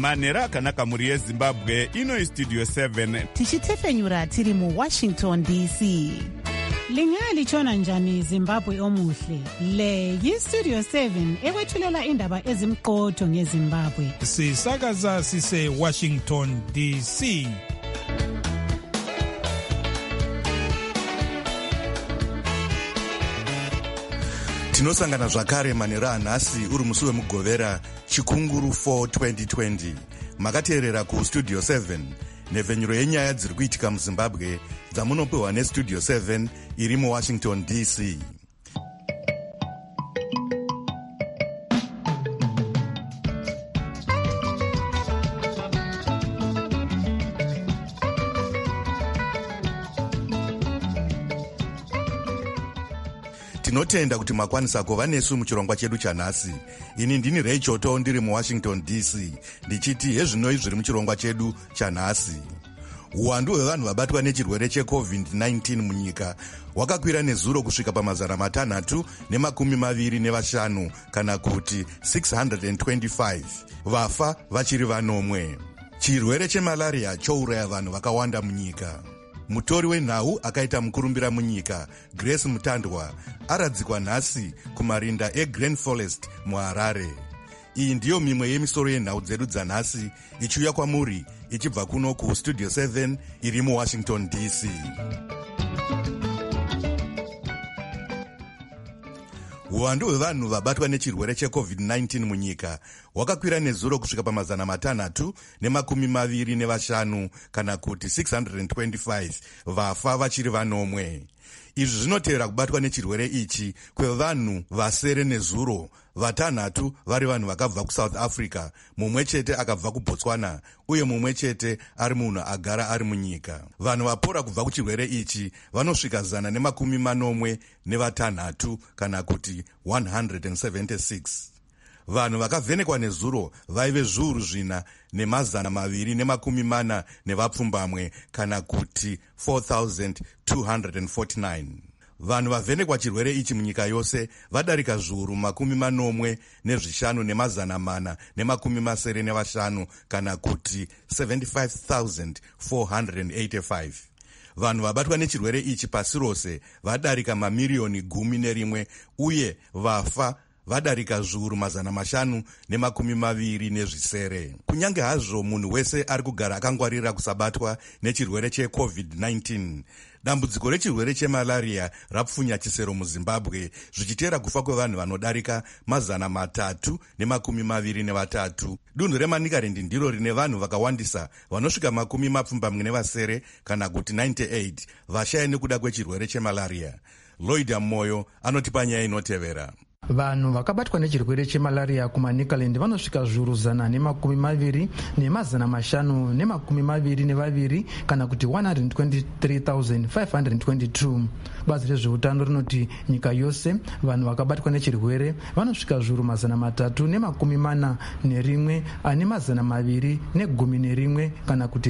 manhero akanaka mhuri yezimbabwe. Ino istudio 7 tichitefenyura tiri muWashington DC. Lingalitshona njani Zimbabwe omuhle? Le yistudio 7 ekwethulela indaba ezimqotho ngeZimbabwe. Sisakaza sise Washington DC. Tinosangana zvakare manhero anhasi uri musi wemugovera chikunguru 4 2020. Makateerera kustudio 7 nhevhenyuro yenyaya dziri kuitika muZimbabwe dzamunopiwa nestudio 7 iri muWashington DC. Tinotenda kuti makwanisa kuva nesu muchirongwa chedu chanhasi. Ini ndini Ray Choto ndiri muWashington DC ndichiti hezvinoi zviri muchirongwa chedu chanhasi. Uwandu hwevanhu vabatwa nechirwere cheCovid-19 munyika hwakakwira nezuro kusvika pa325 kana kuti 625, vafa vachiri vanomwe. Chirwere chemalaria chouraya vanhu vakawanda munyika. Mutori wenhau akaita mukurumbira munyika Grace Mutandwa aradzikwa nhasi kumarinda eGreen Forest muHarare. Iyi ndiyo mimwe yemisoro yenhau dzedu dzanhasi ichiuya kwamuri ichibva kuno kustudio 7 iri muWashington DC. Uwandu hwevanhu vabatwa nechirwere cheCovid-19 munyika hwakakwira nezuro kusvika pa325 kana kuti 625, vafa vachiri vanomwe. Izvi zvinotevera kubatwa nechirwere ichi kwevanhu vasere nezuro, 6 vari vanhu vakabva kuSouth Africa, mumwe chete akabva kuBotswana uye mumwe chete ari munhu agara ari munyika. Vanhu vapora kubva kuchirwere ichi vanosvika 146 kana kuti 176. Vanhu vakavhenekwa nezuro vaive zviuru 4,240 nevapfumbamwe kana kuti 4,249. Vanhu vavhenekwa chirwere ichi munyika yose vadarika zviuru 45,485 kana kuti 75,485. Vanhu vabatwa nechirwere ichi pasi rose vadarika mamiriyoni 11 uye vafa vadarika zviuru 527. Kunyange hazvo munhu wese ari kugara akangwarira kusabatwa nechirwere cheCovid-19, dambudziko rechirwere chemalaria rapfunya chisero muZimbabwe zvichitera kufa kwevanhu vanodarika 323. Dunhu reManicaland ndiro rine vanhu vakawandisa vanosvika 70 kana kuti 98 vashaya nekuda kwechirwere chemalaria. Lloyd Moyo anotipa nyaya inotevera. Vanhu vakabatwa nechirwere chemalaria kuManicaland vanosvika zviuru 125,522 kana kuti 123,522. Bazi rezveutano rinoti nyika yose vanhu vakabatwa nechirwere vanosvika zviuru 341,211 kana kuti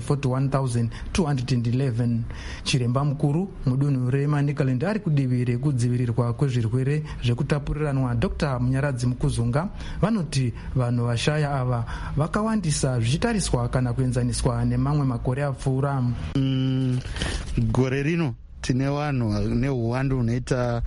341,211. Chiremba mukuru mudunhu reManicaland ari kudivi rekudzivirirwa kwezvirwere zvekutapuriranwa Dr. Munyaradzi Mukuzunga vanoti vanhu vashaya ava vakawandisa zvichitariswa kana kuenzaniswa nemamwe makore apfuura. Gore rino tine vanhu neuwandu hunoita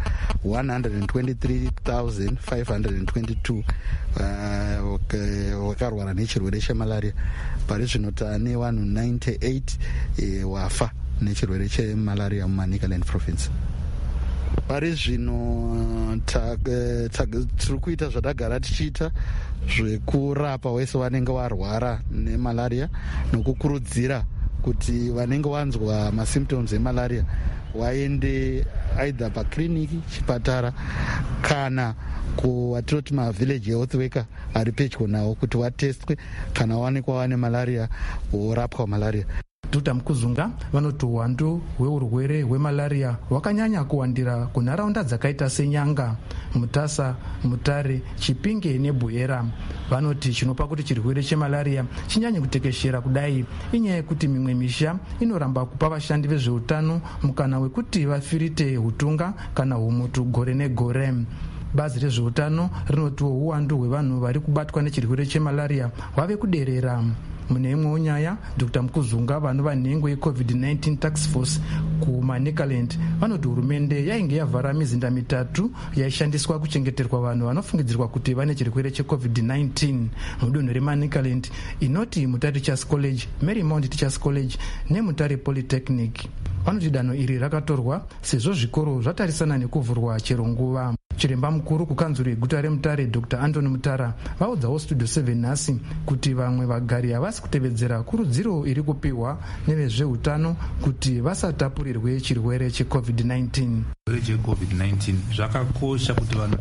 123,522 vakarwara nechirwere chemalaria. Pari zvino tane vanhu 98 wafa nechirwere chemalaria muManicaland province. Pari zvino tiri kuita zvatagara tichiita zvekurapa wese vanenge varwara nemalaria nokukurudzira kuti vanenge vanzwa masymptoms emalaria waende either pakliniki, chipatara kana kuwatiroti mavillage health worker ari pedyo navo kuti vatestwe kana waonekwa vane malaria vorapwa malaria. Dr. Mukuzunga vanoti uwandu hweurwere hwemalaria hwakanyanya kuwandira kunharaunda dzakaita seNyanga, Mutasa, Mutare, Chipinge neBuera. Vanoti chinopa kuti chirwere chemalaria chinyanye kutekeshera kudai inyaya yekuti mimwe misha inoramba kupa vashandi vezveutano mukana wekuti vafirite hutunga kana humutu gore negore. bazi rezveutano rinotiwo uwandu hwevanhu vari kubatwa nechirwere chemalaria hwave kuderera. Mune imwewo nyaya, Dr. Mukuzunga, vanova nhengo yeCovid-19 tax force kuManicaland, vanoti hurumende yainge yavhara mizinda 3 yaishandiswa kuchengeterwa vanhu vanofungidzirwa kuti vane chirwere cheCovid-19 mudunhu reManicaland, inoti Mutare Teachers College, Marymount Teachers College neMutare Polytechnic. Vanoti danho iri rakatorwa sezvo zvikoro zvatarisana nekuvhurwa chero nguva. Chiremba mukuru kukanzuro yeguta reMutare, Dr. Anton Mutara, vaudzawo Studio 7 nhasi kuti vamwe vagari havasi kutevedzera kurudziro iri kupiwa nevezveutano kuti vasatapurirwe chirwere cheCovid-19. cheCovid-19 zvakakosha kuti vanhu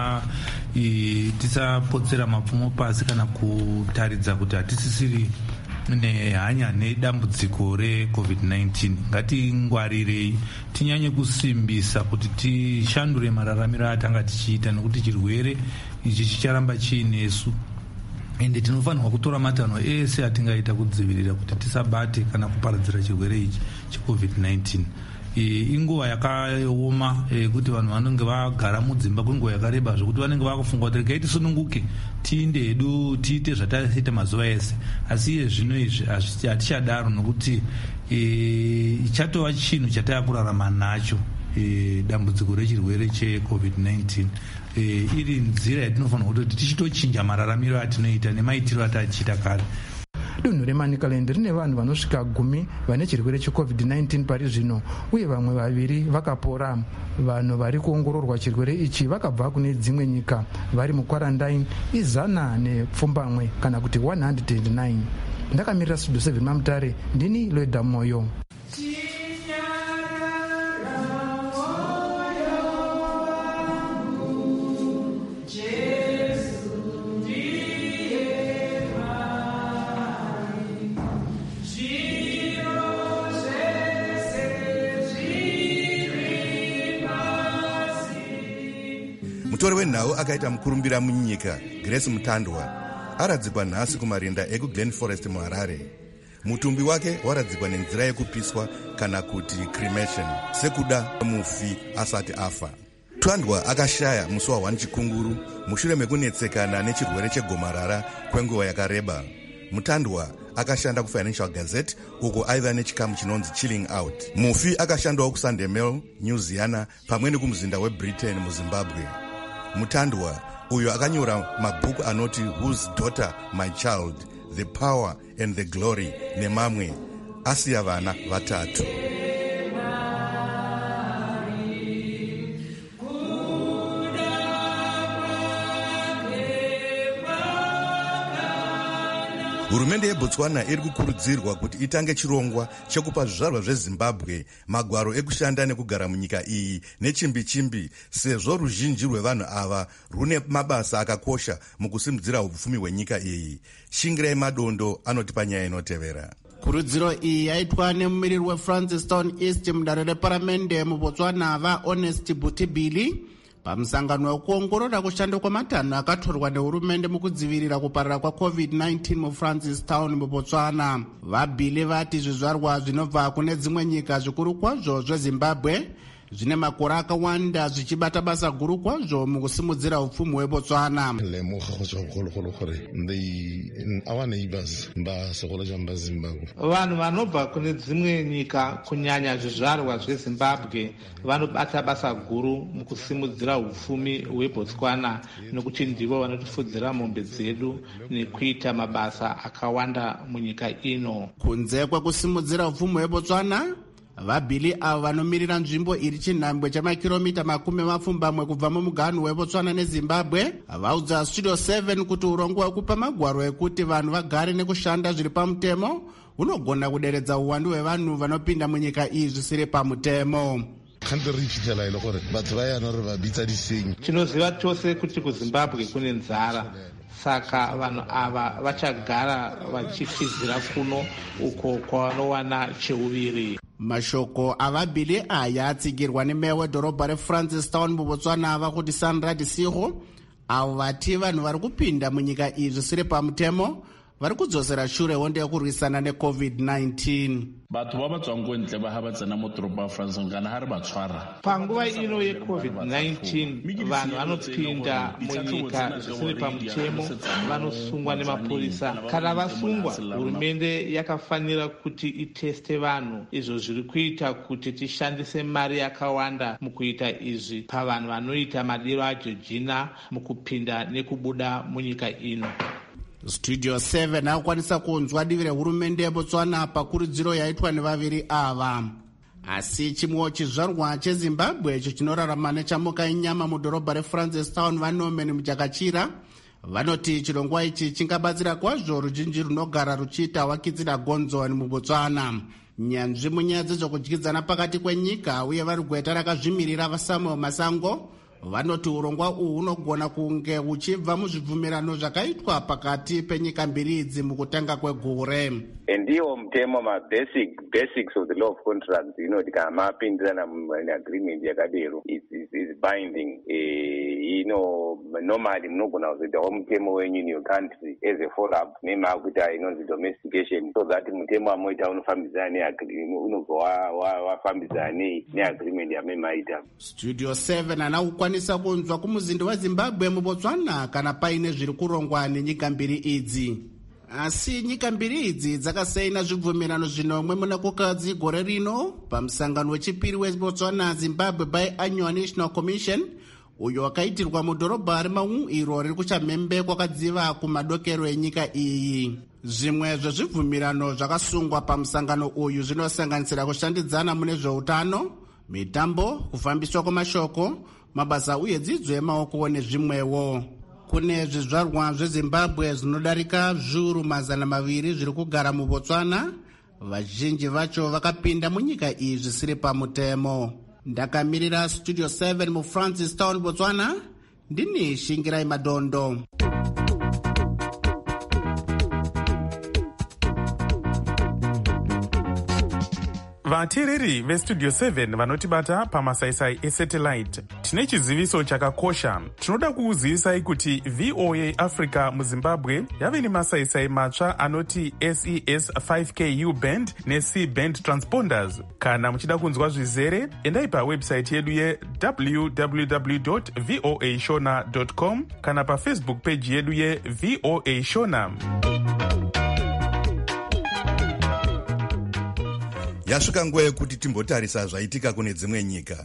tisapotsera mapfumo pasi kana kutaridza kuti hatisisiri nehanya nedambudziko reCovid-19. Ngatingwarirei, tinyanye kusimbisa kuti tishandure mararamiro atanga tichiita, nekuti chirwere ichi chicharamba chiinesu. Ende tinofanirwa kutora matanho ese atingaita kudzivirira kuti tisabate kana kuparadzira chirwere ichi cheCovid-19. Inguva yakaoma kuti vanhu vanenge vagara mudzimba kwenguva yakareba zvokuti vanenge vakufunga kuti regai tisununguke tiinde hedu tiite zvataiita mazuva ese. Asi iye zvino izvi hatichadaro, nokuti ichatova chinhu chataakurarama nacho, dambudziko rechirwere cheCovid-19. Iri nzira yatinofanirwa kuti tichitochinja mararamiro atinoita nemaitiro atachiita kare. Dunhu reManicaland rine vanhu vanosvika 10 vane chirwere cheCovid-19 pari zvino, uye vamwe 2 vakapora. Vanhu vari kuongororwa chirwere ichi vakabva kune dzimwe nyika vari mukwarantine 100 kana kuti 109. Ndakamirira Studio 7 maMutare, ndini Loida Moyo. Mutori wenhau akaita mukurumbira munyika Grace Mutandwa aradzikwa nhasi kumarinda ekuGlen Forest muHarare. Mutumbi wake waradzikwa nenzira yekupiswa kana kuti cremation, sekuda mufi asati afa. Mutandwa akashaya musi wa1 Chikunguru mushure mekunetsekana nechirwere chegomarara kwenguva yakareba. Mutandwa akashanda kuFinancial Gazette uko aiva nechikamu chinonzi Chilling Out. Mufi akashandawo kuSunday Mail, Newsiana pamwe nekumuzinda weBritain muZimbabwe. Mutandwa uyo akanyora mabhuku anoti Whose Daughter My Child, The Power and the Glory nemamwe, asiya vana 3. Hurumende yeBotswana iri kukurudzirwa kuti itange chirongwa chekupa zvizvarwa zveZimbabwe magwaro ekushanda nekugara munyika iyi nechimbi-chimbi, sezvo ruzhinji rwevanhu ava rune mabasa akakosha mukusimudzira upfumi hwenyika iyi. Shingirai Madondo anotipa nyaya inotevera. Kurudziro iyi yaitwa nemumiriri weFrancistown East mudare reparamende muBotswana vaHonest Butibili pamusangano wekuongorora kushanda kwematanho akatorwa nehurumende mukudzivirira kuparara kwaCovid-19 muFrancistown muBotswana. VaBili vati zvizvarwa zvinobva kune dzimwe nyika zvikuru kwazvo zveZimbabwe zvine makore akawanda zvichibata basa guru kwazvo mukusimudzira upfumi hweBotswana. Vanhu vanobva kune dzimwe nyika kunyanya zvizvarwa zveZimbabwe vanobata basa guru mukusimudzira upfumi hweBotswana, nokuti ndivo vanotifudzira mombe dzedu nekuita mabasa akawanda munyika ino. Kunze kwekusimudzira upfumi hweBotswana, VaBili avo vanomirira nzvimbo iri chinhambwe chamakiromita 20 kubva mumuganhu weBotswana neZimbabwe vaudza Studio 7 kuti urongwa hwekupa magwaro ekuti vanhu vagare nekushanda zviri pamutemo hunogona kuderedza uwandu hwevanhu vanopinda munyika iyi zvisiri pamutemo. Tinoziva chose kuti kuZimbabwe kune nzara, saka vanhu ava vachagara vachifizira kuno uko kwavanowana cheuviri. Mashoko avaBili aya atsigirwa nemeya wedhorobha reFrancistown muBotswana ava kuti Sandra Disiho avo vati vanhu vari kupinda munyika iyi zvisiri pamutemo vari kudzosera shure hondo yekurwisana neCovid-19. batho ba batswang ko ntle ba ha ba tsena mo toropo ya France kana ha re ba tshwara panguva ino yeCovid-19 vanhu vanopinda munyika zvisiri pamutemo vanosungwa nemapurisa. Kana vasungwa, hurumende yakafanira kuti iteste vanhu. Izvo zviri kuita kuti tishandise mari yakawanda mukuita izvi pavanhu vanoita madiro aJeojina mukupinda nekubuda munyika ino. Studio 7 akwanisa kunzwa divi rehurumende yeBotswana pakurudziro yaitwa nevaviri ava. Asi chimwe chizvarwa cheZimbabwe icho chinorarama nechamuka inyama mudhorobha reFrancistown vanomeni muchakachira vanoti chirongwa ichi chingabatsira kwazvo ruzhinji runogara ruchiita wakitsira gonzoni muBotswana. Nyanzvi munyaya dzezvekudyidzana pakati kwenyika uye vari gweta rakazvimirira vaSamuel Masango vanoti urongwa uhu hunogona kunge huchibva muzvibvumirano zvakaitwa pakati penyika mbiri idzi mukutanga kwegore. Ndiwo mutemo basics of the law of contracts inoti kana mapindirana muagreement yakadero is binding. Normally munogona kuzoitawo mutemo wenyu in your country as a follow up nemakuita inonzi domestication, so that mutemo amoita unofambidzana unobva wafambidzana neagreement yamemaita. Studio 7 ana kukwanisa kunzwa kumuzinda weZimbabwe muBotswana kana paine zviri kurongwa nenyika mbiri idzi. Asi nyika mbiri idzi dzakasaina zvibvumirano zvinomwe muna kukadzi gore rino pamusangano wechipiri weBotswana Zimbabwe Biannual National Commission uyo wakaitirwa mudhorobha reMaun iro riri kuchamhembe kwakadziva kumadokero enyika iyi. Zvimwe zvezvibvumirano zvakasungwa pamusangano uyu zvinosanganisira kushandidzana mune zveutano, mitambo, kufambiswa kwamashoko, mabasa uye dzidzo yemaoko nezvimwewo. Kune zvizvarwa zveZimbabwe zvinodarika zviuru 200 zviri kugara muBotswana, vazhinji vacho vakapinda munyika iyi zvisiri pamutemo. Ndakamirira Studio 7 muFrancistown, Botswana, ndini Shingirai Madondo. vateereri vestudio 7 vanotibata pamasaisai esatellite, tine chiziviso chakakosha. Tinoda kukuzivisai kuti VOA Africa muZimbabwe yave nemasaisai matsva anoti SES 5K U-band neC-band transponders. Kana muchida kunzwa zvizere, endai pawebsite yedu ye-www.voashona.com kana pafacebook page yedu ye-VOA Shona. Yasvika nguva yekuti timbotarisa zvaitika kune dzimwe nyika.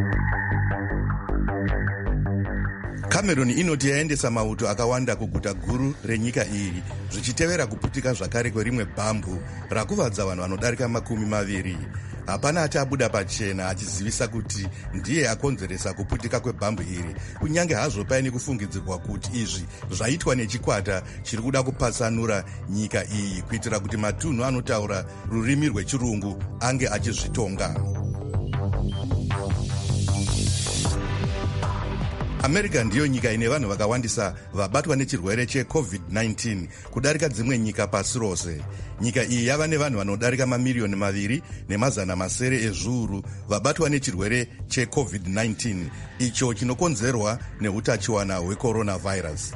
Cameroon inoti yaendesa mauto akawanda kuguta guru renyika iyi zvichitevera kuputika zvakare kwerimwe bhambu rakuvadza vanhu vanodarika 20. Hapana achabuda pachena achizivisa kuti ndiye akonzeresa kuputika kwebhambu iri, kunyange hazvo paine kufungidzirwa kuti izvi zvaitwa nechikwata chiri kuda kupatsanura nyika iyi kuitira kuti matunhu anotaura rurimi rwechirungu ange achizvitonga. America ndiyo nyika ine vanhu vakawandisa vabatwa nechirwere cheCovid-19 kudarika dzimwe nyika pasi rose. Nyika iyi yava nevanhu vanodarika 2,700,000 ezviuru vabatwa nechirwere cheCovid-19 icho chinokonzerwa neutachiwana hwecoronavirus.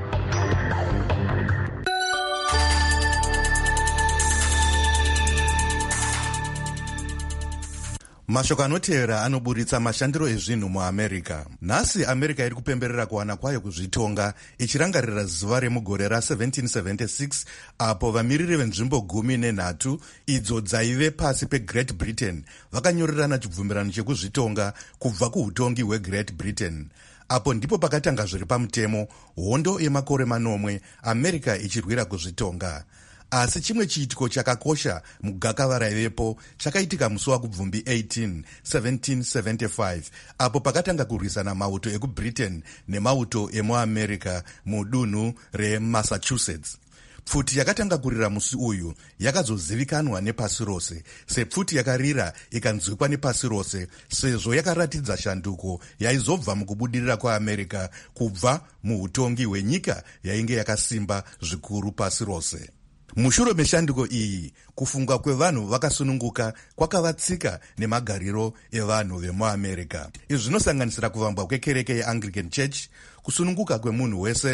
Mashoko anotevera anoburitsa mashandiro ezvinhu muAmerica. Nhasi America iri kupemberera kuwana kwayo kuzvitonga ichirangarira zuva remugore ra1776 apo vamiriri venzvimbo 13 idzo dzaive pasi peGreat Britain vakanyorerana chibvumirano chekuzvitonga kubva kuutongi hweGreat Britain. Apo ndipo pakatanga zviri pamutemo hondo yemakore 9 America ichirwira kuzvitonga. Asi chimwe chiitiko chakakosha mugakava raivepo chakaitika musi waKubvumbi 18, 1775 apo pakatanga kurwisana mauto ekuBritain nemauto emuAmerica mudunhu reMassachusetts. Pfuti yakatanga kurira musi uyu yakazozivikanwa nepasi rose sepfuti yakarira ikanzwikwa nepasi rose sezvo yakaratidza shanduko yaizobva mukubudirira kwaAmerica kubva muutongi hwenyika yainge yakasimba zvikuru pasi rose. Mushure meshanduko iyi, kufunga kwevanhu vakasununguka kwakavatsika nemagariro evanhu vemuAmerica. Izvi zvinosanganisira kuvambwa kwekereke yeAnglican Church, kusununguka kwemunhu wese,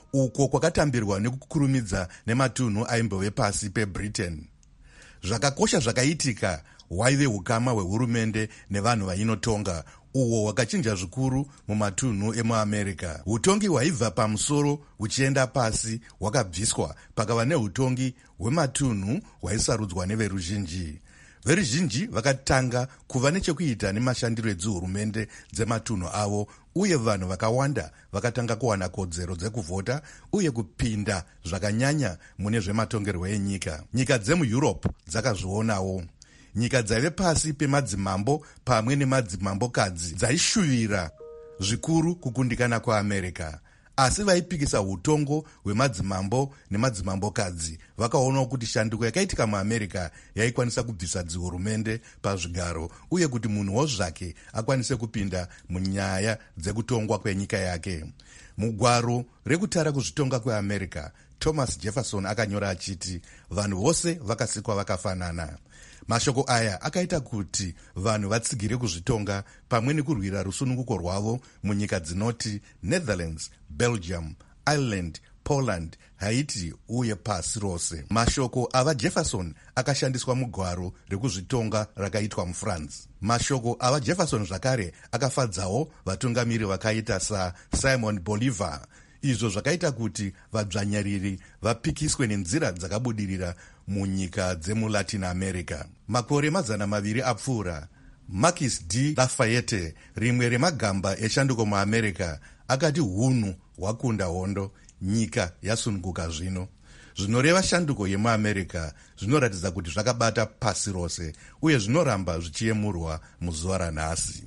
uko kwakatambirwa nekukurumidza nematunhu aimbove pasi pebritain. Zvakakosha zvakaitika hwaive ukama hwehurumende nevanhu vainotonga, uwo hwakachinja zvikuru mumatunhu emuamerica. Utongi hwaibva pamusoro huchienda pasi hwakabviswa, pakava neutongi hwematunhu hwaisarudzwa neveruzhinji. Veruzhinji vakatanga kuva nechekuita nemashandiro edzihurumende dzematunhu avo, uye vanhu vakawanda vakatanga kuwana kodzero dzekuvhota uye kupinda zvakanyanya mune zvematongerwo enyika. Nyika dzemueurope dzakazvionawo. Nyika dzaive pasi pemadzimambo pamwe nemadzimambokadzi dzaishuvira zvikuru kukundikana kwaAmerica, asi vaipikisa utongo hwemadzimambo nemadzimambokadzi vakaonawo kuti shanduko yakaitika muAmerica yaikwanisa kubvisa dzihurumende pazvigaro uye kuti munhuwo zvake akwanise kupinda munyaya dzekutongwa kwenyika yake. Mugwaro rekutara kuzvitonga kweAmerica, Thomas Jefferson akanyora achiti vanhu vose vakasikwa vakafanana. Mashoko aya akaita kuti vanhu vatsigire kuzvitonga pamwe nekurwira rusununguko rwavo munyika dzinoti Netherlands, Belgium, Ireland, Poland, Haiti uye pasi rose. Mashoko ava Jefferson akashandiswa mugwaro rekuzvitonga rakaitwa muFrance. Mashoko ava Jefferson zvakare akafadzawo vatungamiri vakaita saSimon Bolivar. Izvo zvakaita kuti vadzvanyariri vapikiswe nenzira dzakabudirira munyika dzemulatin America. Makore 200 apfuura, Marquis de Lafayette, rimwe remagamba eshanduko muAmerica, akati hunhu hwakunda hondo, nyika yasununguka zvino. Zvinoreva shanduko yemuAmerica zvinoratidza kuti zvakabata pasi rose uye zvinoramba zvichiyemurwa muzuva ranhasi.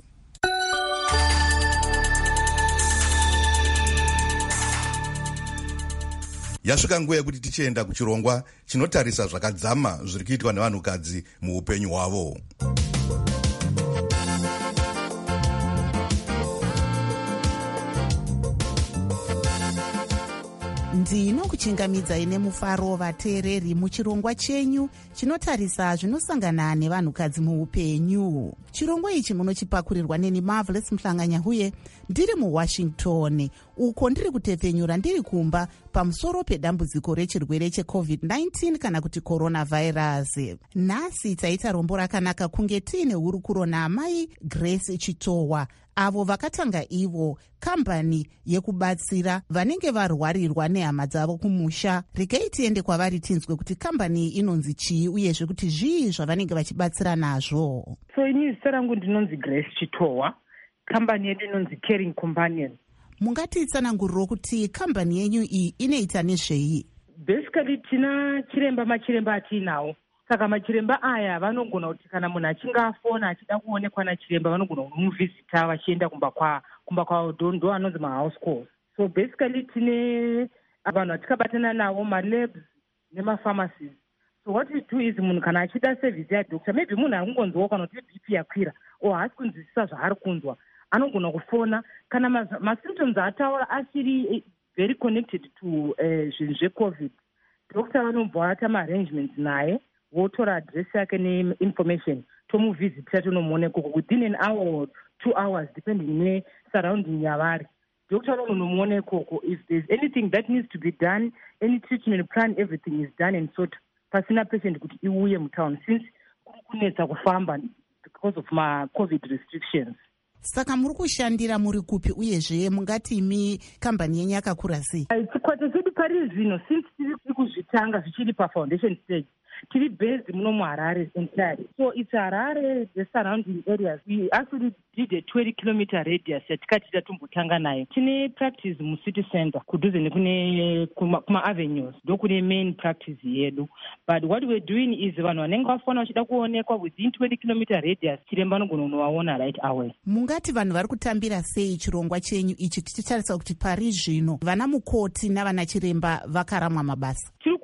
Yasvika nguva yekuti tichienda kuchirongwa chinotarisa zvakadzama zviri kuitwa nevanhukadzi muupenyu hwavo. Ndinokuchingamidzai nemufaro vateereri muchirongwa chenyu chinotarisa zvinosangana nevanhukadzi muupenyu. Chirongwa ichi munochipakurirwa neni Marvelous Mhlanganyahuye ndiri muWashington, uko ndiri kutepfenyura ndiri kumba pamusoro pedambudziko rechirwere cheCovid-19 kana kuti coronavirus. Nhasi taita rombo rakanaka kunge tiine hurukuro naamai Grace Chitowa, avo vakatanga ivo kambani yekubatsira vanenge varwarirwa nehama dzavo kumusha. Regai tiende kwavari tinzwe kuti kambani inonzi chii uyezve kuti zvii zvavanenge vachibatsira nazvo. So ini zita rangu ndinonzi Grace Chitowa, kambani yedu inonzi Caring Companion. Mungatitsananguriro kuti kambani yenyu iyi inoita nezvei? Basically tina machiremba atinawo. Saka machiremba aya vanogona kuti kana munhu achinge afona achida kuonekwa nachiremba vanogona kumuvhizita vachienda kumba kwavo, ndo anonzi mahouse calls. So basically tine vanhuvatikabatana navo, malabs nemapharmacies. So what we do is munhu kana achida service yadhokta, maybe munhu akungonzwawo kana kuti BP yakwira o haasi kunzwisisa zvaari kunzwa, anogona kufona kana masymptoms ataura asiri very connected to zvinhu zveCovid. Dhokta vanobva vaita maarrangements naye, votora address yake neinformation, tomuvhizitira tonomuoneka within an hour or 2 hours depending nesurrounding yavari. Doctor anonomuona ikoko. If there's anything that needs to be done, any treatment plan, everything is done and sort pasina patient kuti iuye mutown since kunetsa kufamba because of COVID restrictions. Saka muri kushandira muri kupi uyezve mungati imi kambani yenyu yakakura sei? Chikwata chedu pari zvino since tiri kuzvitanga zvichiri pafoundation stage, tiri based muno muHarare entirely. So it's Harare, the surrounding areas. We actually did a 20-kilometer radius yatikati tatombotanga nayo. Tine practice mucity center kudhuze nekune kuma avenues ndokune main practice yedu. But what we're doing is vanhu vanenge vafona vachida kuonekwa within 20-kilometer radius chiremba anogona kunovaona right away. Mungati vanhu vari kutambira sei chirongwa chenyu ichi tichitarisa kuti pari zvino vana mukoti navana chiremba vakaramwa mabasa? Tiri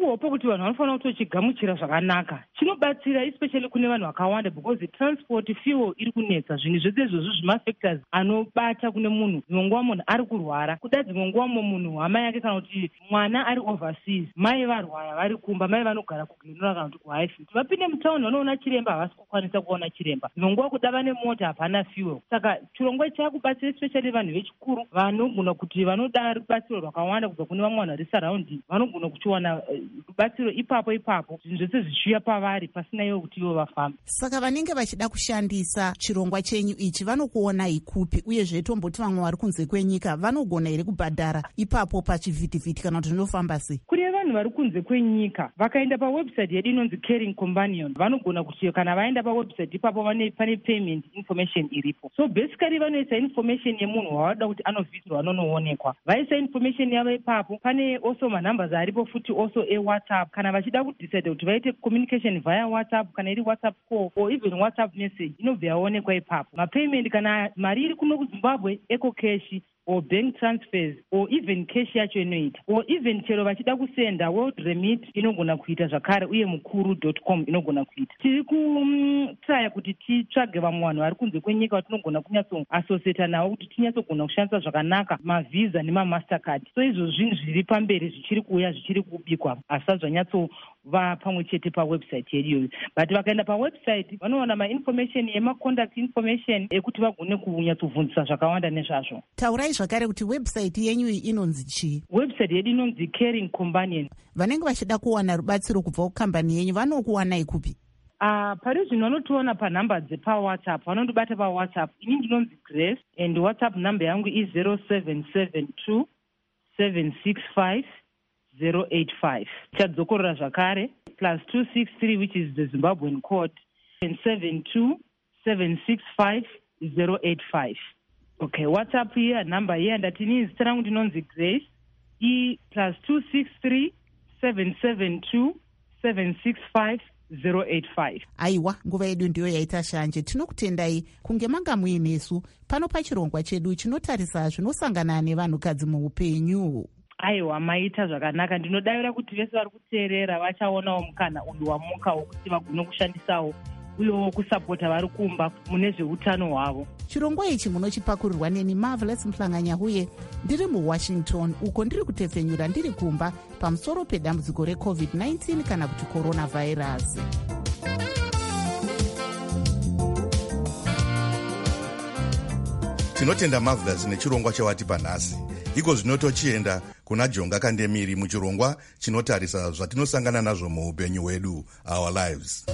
paripowo pokuti vanhu vanofanira kutochigamuchira zvakanaka. Chinobatsira especially kune vanhu vakawanda because transport fuel iri kunetsa. Zvinhu zvese izvozvo zvimafactors anobata kune munhu. Dzimwe nguva munhu ari kurwara, kuda dzimwe nguva munhu hama yake kana kuti mwana ari overseas, mai varwara vari kumba, mai vanogara kuGlenora kana kuti kuHighfield, vapinde mutaundi vanoona chiremba havasi kukwanisa kuona chiremba. Dzimwe nguva kuda vane mota hapana fuel. Saka chirongwa chakubatsira especially vanhu vechikuru vanogona kuti vanoda rubatsiro rwakawanda kubva kune vamwe vanhu vari surrounding, vanogona kuchiwana rubatsiro ipapo zvinhu zvese zvichiuya pavari pasina ivo kuti ivo vafamba. Saka vanenge vachida kushandisa chirongwa chenyu ichi vanokuonai kupi, uyezve tomboti vamwe vari kunze kwenyika vanogona here kubhadhara ipapo pachivhitivhiti kana kuti zvinofamba sei? Kune vanhu vari kunze kwenyika vakaenda pawebsite yedu inonzi Caring Companion, vanogona kuti kana vaenda pawebsite ipapo pane payment information iripo. So basically vanoisa information yemunhu wavada kuti anovhitirwa anonoonekwa. Vaisa information yavo ipapo. Pane also manumbers aripo futi also WhatsApp. Kana vachida kudecide kuti vaite communication via WhatsApp, kana iri WhatsApp call or even WhatsApp message, inobva yaonekwa ipapo. Mapayment kana mari iri kuno kuZimbabwe, Eco Cash or bank transfers or even cash yacho inoita, or even chero vachida kusenda World Remit inogona kuita zvakare, uye mukuru.com inogona kuita. Tiri kutraya kuti titsvage vamwe vanhu vari kunze kwenyika vatinogona kunyatsoasociata navo kuti tinyatsogona kushandisa zvakanaka mavisa nemamastercard. So izvo zvinhu zviri pamberi zvichiri kuuya zvichiri kubikwa, asati zvanyatsova pamwe chete pawebsite yedu iyoyo. But vakaenda pawebsite vanowana mainformation yemacontact information ekuti vagone kunyatsobvunzisa zvakawanda nezvazvo. Taurai zvakare kuti website yenyu inonzi chii? Website yedu inonzi Caring Companion. Vanenge vachida kuwana rubatsiro kubva kukambani yenyu vanokuwanai kupi? Pari zvino vanotiona panhamba dzepawhatsapp, vanondibata pawhatsapp. Ini ndinonzi Grace and WhatsApp number yangu i 0772 765 085. Chadzokorora zvakare +263 which is the Zimbabwean code and 72 765 085. Okay, WhatsApp here number here ndatini zita rangu ndinonzi Grace i +263 772 765 085. Aiwa, nguva yedu ndiyo yaita shanje. Tinokutendai kunge manga muinesu pano pachirongwa chedu chinotarisa zvinosangana nevanhukadzi muupenyu. Aiwa, maita zvakanaka. Ndinodavira kuti vese vari kuteerera vachaonawo mukana uyu wamuka wokuti vagone kushandisawo uyewo kusapota vari kumba mune zveutano hwavo. Chirongwa ichi munochipakurirwa neni Marvelous Mhlanganya, uye ndiri muWashington uko ndiri kutepfenyura ndiri kumba pamusoro pedambudziko reCovid-19 kana kuti coronavirus. Tinotenda Marvelous nechirongwa chawatipa nhasi. Iko zvino tochienda kuna Jonga Kandemiri muchirongwa chinotarisa zvatinosangana nazvo muupenyu hwedu, our lives.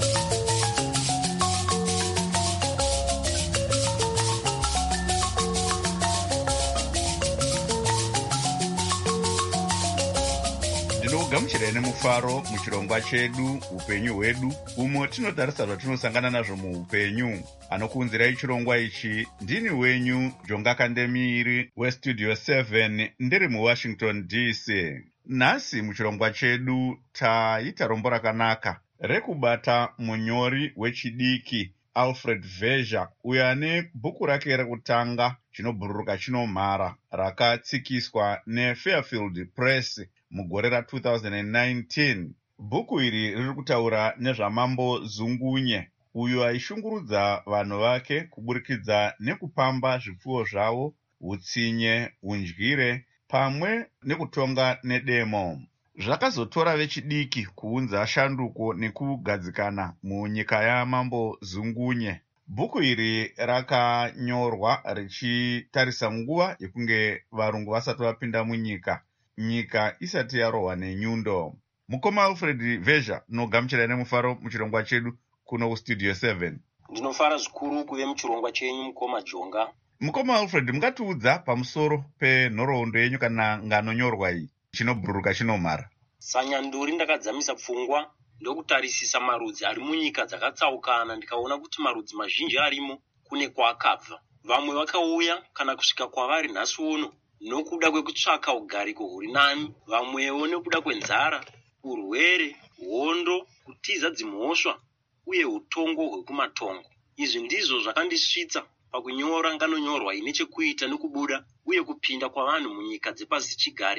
gamuchirai nemufaro muchirongwa chedu upenyu hwedu, umo tinotarisa zvatinosangana nazvo muupenyu. Anokuunzirai chirongwa ichi ndini wenyu Jonga Kandemiri westudio 7 ndiri muWashington DC. Nhasi muchirongwa chedu taita rombo rakanaka rekubata munyori wechidiki Alfred Vesha, uyo ane bhuku rake rekutanga Chinobhururuka chinomhara rakatsikiswa neFairfield Press mugore ra2019. Bhuku iri riri kutaura nezvamambo Zungunye, uyo aishungurudza vanhu vake kuburikidza nekupamba zvipfuwo zvavo, utsinye, undyire pamwe nekutonga nedemo. Zvakazotora vechidiki kuunza shanduko nekugadzikana munyika yamambo Zungunye. Bhuku iri rakanyorwa richitarisa nguva yekunge varungu vasati vapinda munyika, nyika isati yarohwa nenyundo. Mukoma Alfred Vesha, nogamuchirai nemufaro muchirongwa chedu kuno kustudio 7. Ndinofara zvikuru kuve muchirongwa chenyu mukoma Jonga. Mukoma Alfred, mungatiudza pamusoro penhoroondo yenyu kana nganonyorwa iyi Chinobhururuka chinomhara? Sanyanduri ndakadzamisa pfungwa ndokutarisisa marudzi ari munyika dzakatsaukana, ndikaona kuti marudzi mazhinji arimo kune kwaakabva. Vamwe vakauya kana kusvika kwavari nhasi uno nokuda kwekutsvaka ugariko huri nani, vamwewo nekuda kwenzara, urwere, hondo, kutiza dzimhosva uye utongo hwekumatongo. Izvi ndizvo zvakandisvitsa pakunyora nganonyorwa ine chekuita nekubuda uye kupinda kwavanhu munyika dzepasi chigare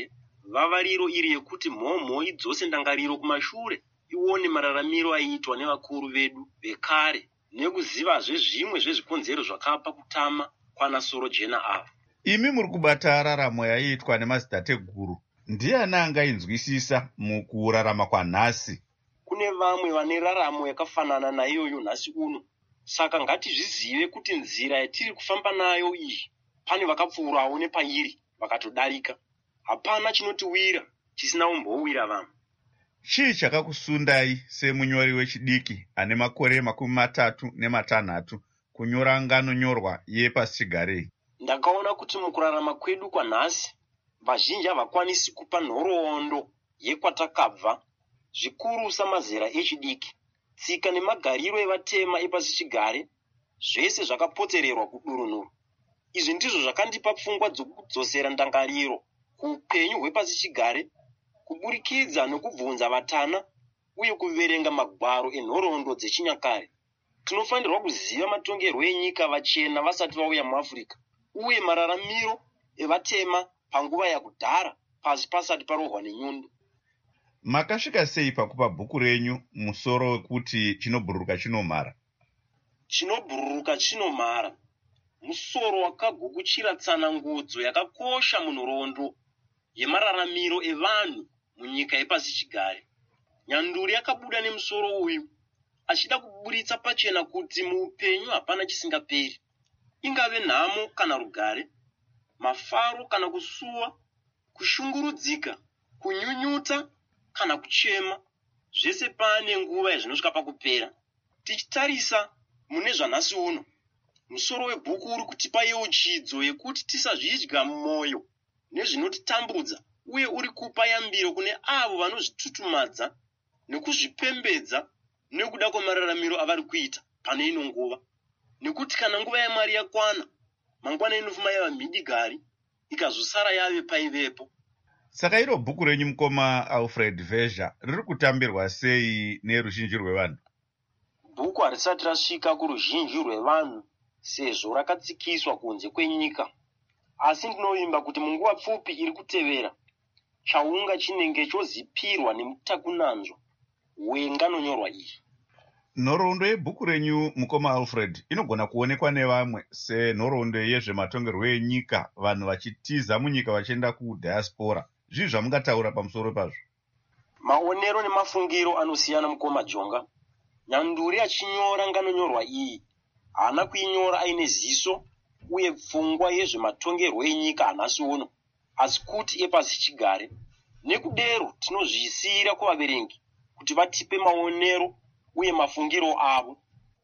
vavariro iri yekuti mhomho idzose ndangariro kumashure, ione mararamiro aiitwa nevakuru vedu vekare, nekuzivazve zvimwe zvezvikonzero zvakapa kutama kwanasoro jena ava. Imi muri kubata raramo yaiitwa nemadzitateguru. Ndiani angainzwisisa mukurarama kwanhasi? Kune vamwe vane raramo yakafanana naiyoyo nhasi uno. Saka ngatizvizive kuti nzira yatiri kufamba nayo iyi, pane vakapfuurawo nepairi vakatodarika. Hapana chinotiwira chisina umbowira vamwe. Chii chakakusundai semunyori wechidiki ane makore 36 kunyora ngano nyorwa yepasichigarei? Ndakaona kuti mukurarama kwedu kwanhasi, vazhinji havakwanisi kupa nhoroondo yekwatakabva, zvikuru samazera echidiki. Tsika nemagariro evatema epasichigare zvese zvakapotsererwa kudurunhuru. Izvi ndizvo zvakandipa pfungwa dzokudzosera ndangariro kuupenyu hwepasichigare, kuburikidza nokubvunza vatana uye kuverenga magwaro enhoroondo dzechinyakare. Tinofanirwa kuziva matongerwo enyika vachena vasati vauya muAfrica, uye mararamiro evatema panguva yakudhara pasi pasati parohwa nenyundo. Makasvika sei pakupa bhuku renyu musoro wekuti chinobhururuka chinomhara? Chinobhururuka chinomhara musoro wakagukuchira tsanangudzo yakakosha munhoroondo yemararamiro evanhu munyika yepasichigare. Nyanduri yakabuda nemusoro uyu achida kuburitsa pachena kuti muupenyu hapana chisingaperi, ingave nhamo kana rugare, mafaro kana kusuwa, kushungurudzika, kunyunyuta kana kuchema, zvese pane nguva yazvinosvika pakupera. Tichitarisa mune zvanhasi uno, musoro webhuku uri kutipa yeuchidzo yekuti tisazvidya mumwoyo nezvinotitambudza, uye uri kupa yambiro kune avo vanozvitutumadza nekuzvipembedza nekuda kwemararamiro avari kuita pane ino nguva. Nekuti kana nguva yaMwari yakwana, mangwana inofuma yava mhidigari ikazosara yave paivepo. Saka iro bhuku renyu mukoma Alfred Vesha riri kutambirwa sei neruzhinji rwevanhu? Bhuku harisati rasvika kuruzhinji rwevanhu sezvo rakatsikiswa kunze kwenyika. Asi ndinovimba kuti munguva pfupi iri kutevera, chaunga chinenge chozipirwa nemutakunanzvo wengano nyorwa iyi. Nhoroondo yebhuku renyu mukoma Alfred inogona kuonekwa nevamwe senhoroondo yezvematongerwo enyika, vanhu vachitiza munyika vachienda kudiaspora. Zvii zvamungataura pamusoro pazvo? Maonero nemafungiro anosiyana mukoma Jonga. Nyanduri achinyora ngano nyorwa iyi haana kuinyora aine ziso uye pfungwa yezvematongerwo enyika hanhasi uno, asi kuti epasichigare. Nekudero tinozvisiyira kuvaverengi kuti vatipe maonero uye mafungiro avo.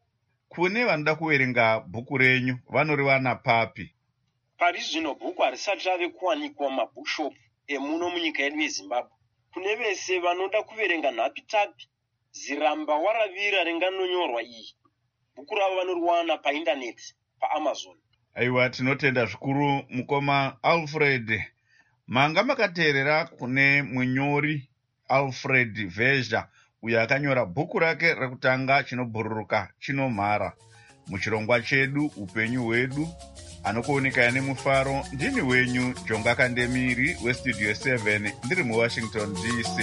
Kune vanoda kuverenga bhuku renyu vanoriwana papi? Pari zvino bhuku harisati rave kuwanikwa mumabhukshop emuno munyika yedu yeZimbabwe. Kune vese vanoda kuverenga nhapitapi, ziramba waravira renganonyorwa iyi, bhuku ravo vanoriwana paindaneti paAmazon. Aiwa, tinotenda zvikuru mukoma Alfred. Manga makateerera kune munyori Alfred Vesha uyo akanyora bhuku rake rekutanga Chinobhururuka chinomhara. Muchirongwa chedu upenyu hwedu, anokuoneka nemufaro, ndini wenyu Jonga Kandemiri weStudio 7 ndiri muWashington DC.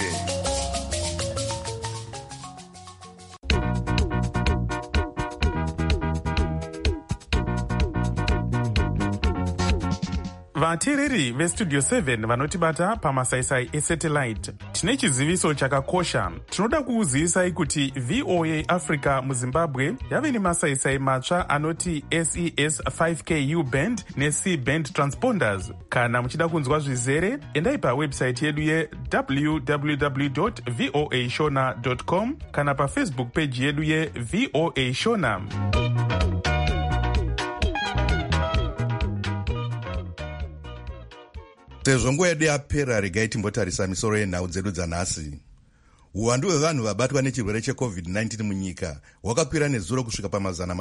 vateereri vestudio 7 vanotibata pamasaisai esatellite, tine chiziviso chakakosha. Tinoda kuuzivisai kuti VOA Africa muZimbabwe yave nemasaisai matsva anoti SES 5KU band neC band transponders. Kana muchida kunzwa zvizere, endai pawebsite yedu ye www.voashona.com kana pafacebook page yedu yeVOA Shona. Sezvo nguva yedu yapera, regai timbotarisa misoro yenhau dzedu dzanhasi. Uwandu hwevanhu vabatwa nechirwere cheCovid-19 munyika hwakakwira nezuro kusvika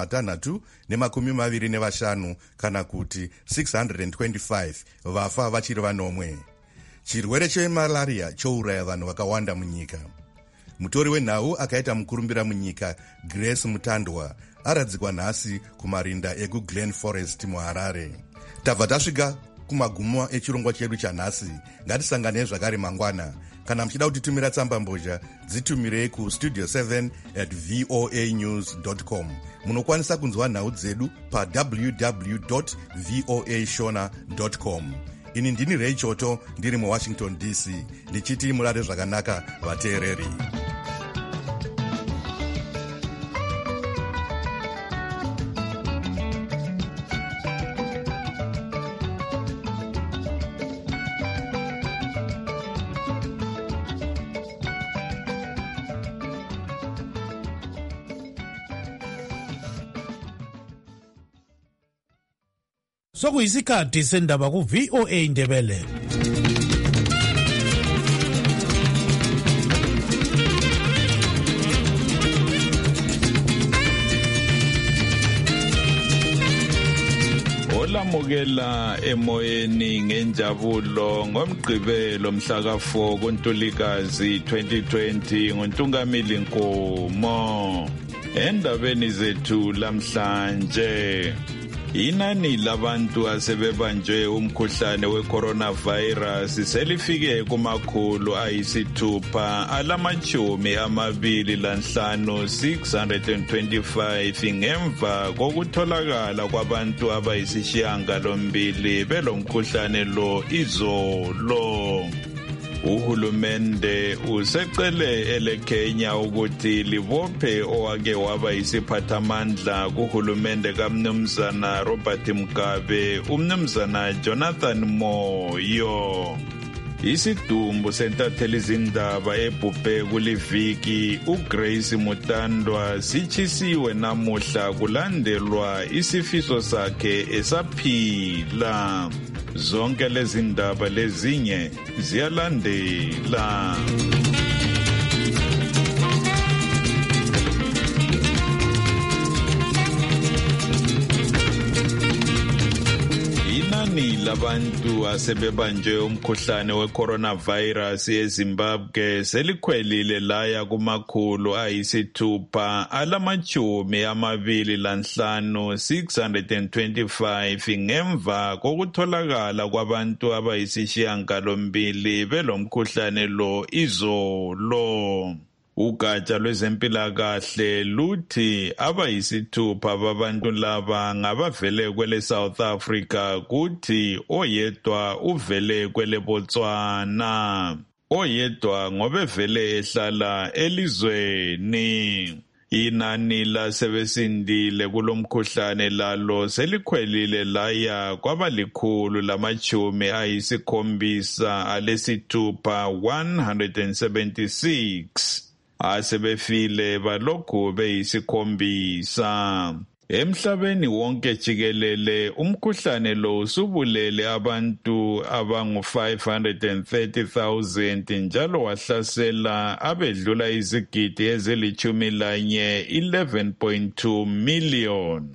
pa225 kana kuti 625 vafa vachiri vanomwe. Chirwere chemalaria chouraya vanhu vakawanda munyika. Mutori wenhau akaita mukurumbira munyika Grace Mutandwa aradzikwa nhasi kumarinda ekuGlen Forest muHarare. Tabva tasvika kumagumo echirongwa chedu chanhasi. Ngatisangane zvakare mangwana. Kana muchida kutitumira tsamba mbozha, dzitumirei kustudio7@voanews.com. Munokwanisa kunzwa nhau dzedu www.voashona.com. Ini ndini Ray Choto, ndiri muWashington DC, ndichiti murare zvakanaka vateereri. Sokuyisikhathi sendaba ku-VOA Indebele. Olamukela emoyeni ngenjabulo ngomgqibelo mhla ka-4 kuNtulikazi 2020 nguNtungamili Nkomo. Endabeni zethu lamhlanje, inani labantu asebebanjwe umkhuhlane we-coronavirus selifike ku-625 ngemva kokutholakala kwabantu abayisishiyagalombili belomkhuhlane lo izolo. Uhulumende usecele eleKenya ukuthi libophe owake waba yisiphathamandla kuhulumende kaMnumzana Robert Mugabe, uMnumzana Jonathan Moyo. Isidumbu sentatheli izindaba ebhubhe kuliviki uGrace Mutandwa sichisiwe namuhla kulandelwa isifiso sakhe esaphila. Zonke lezi ndaba lezinye ziyalandela. Inani labantu asebebanjwe umkhuhlane we-coronavirus eZimbabwe selikhwelile laya ku-625 ngemva kokutholakala kwabantu abayisishiyagalombili belomkhuhlane lo izolo. Ugatsha lwezempilakahle luthi abayisithupha babantu laba ngabavele kwele South Africa, kuthi oyedwa uvele kwele Botswana, oyedwa ngobevele ehlala elizweni. Inani lasebesindile kulomkhuhlane lalo selikhwelile laya kwaba176 asebefile balokhu beyisikhombisa. Emhlabeni wonke jikelele umkhuhlane lo usubulele abantu abangu-530,000 njalo wahlasela abedlula izigidi ezili-11, 11.2 million.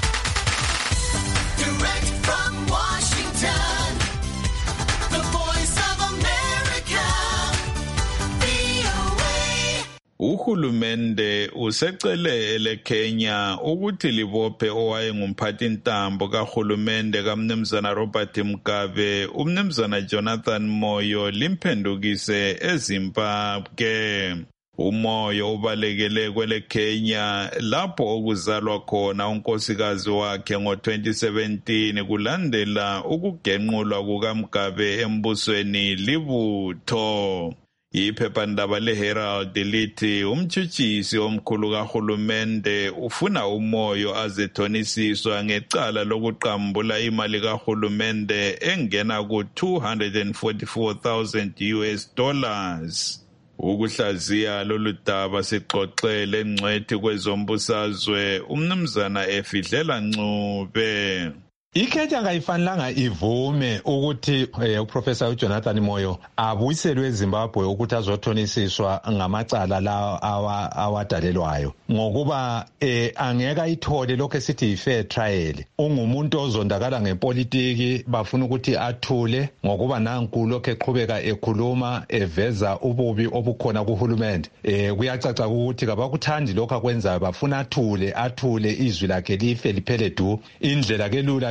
Uhulumende usecele eleKenya ukuthi libophe owayengumphathintambo kahulumende kaMnumzana Robert Mugabe, uMnumzana Jonathan Moyo, limphendukise eZimbabwe. Umoyo ubalekele kweleKenya lapho okuzalwa khona unkosikazi wakhe ngo-2017 kulandela ukugenqulwa kukaMugabe embusweni libutho. Iphephandaba leHerald lithi umtshutshisi omkhulu kahulumende ufuna umoyo azithonisiswa ngecala lokuqambula imali kahulumende engena ku$244,000. Ukuhlaziya lolu daba sixoxele ngcwethi kwezombusazwe uMnumzana Efidlela Ncube. IKenya kayifanelanga ivume ukuthi uProfessor Jonathan Moyo abuyiselwe eZimbabwe ukuthi azothonisiswa ngamacala la awadalelwayo, ngokuba angeka ithole lokho esithi fair trial. Ungumuntu ozondakala ngepolitiki, bafuna ukuthi athule ngokuba nanku lokho eqhubeka ekhuluma eveza ububi obukhona kuhulumende. Kuyacaca ukuthi kabakuthandi lokho akwenzayo, bafuna athule izwi lakhe life liphele du. Indlela ke lula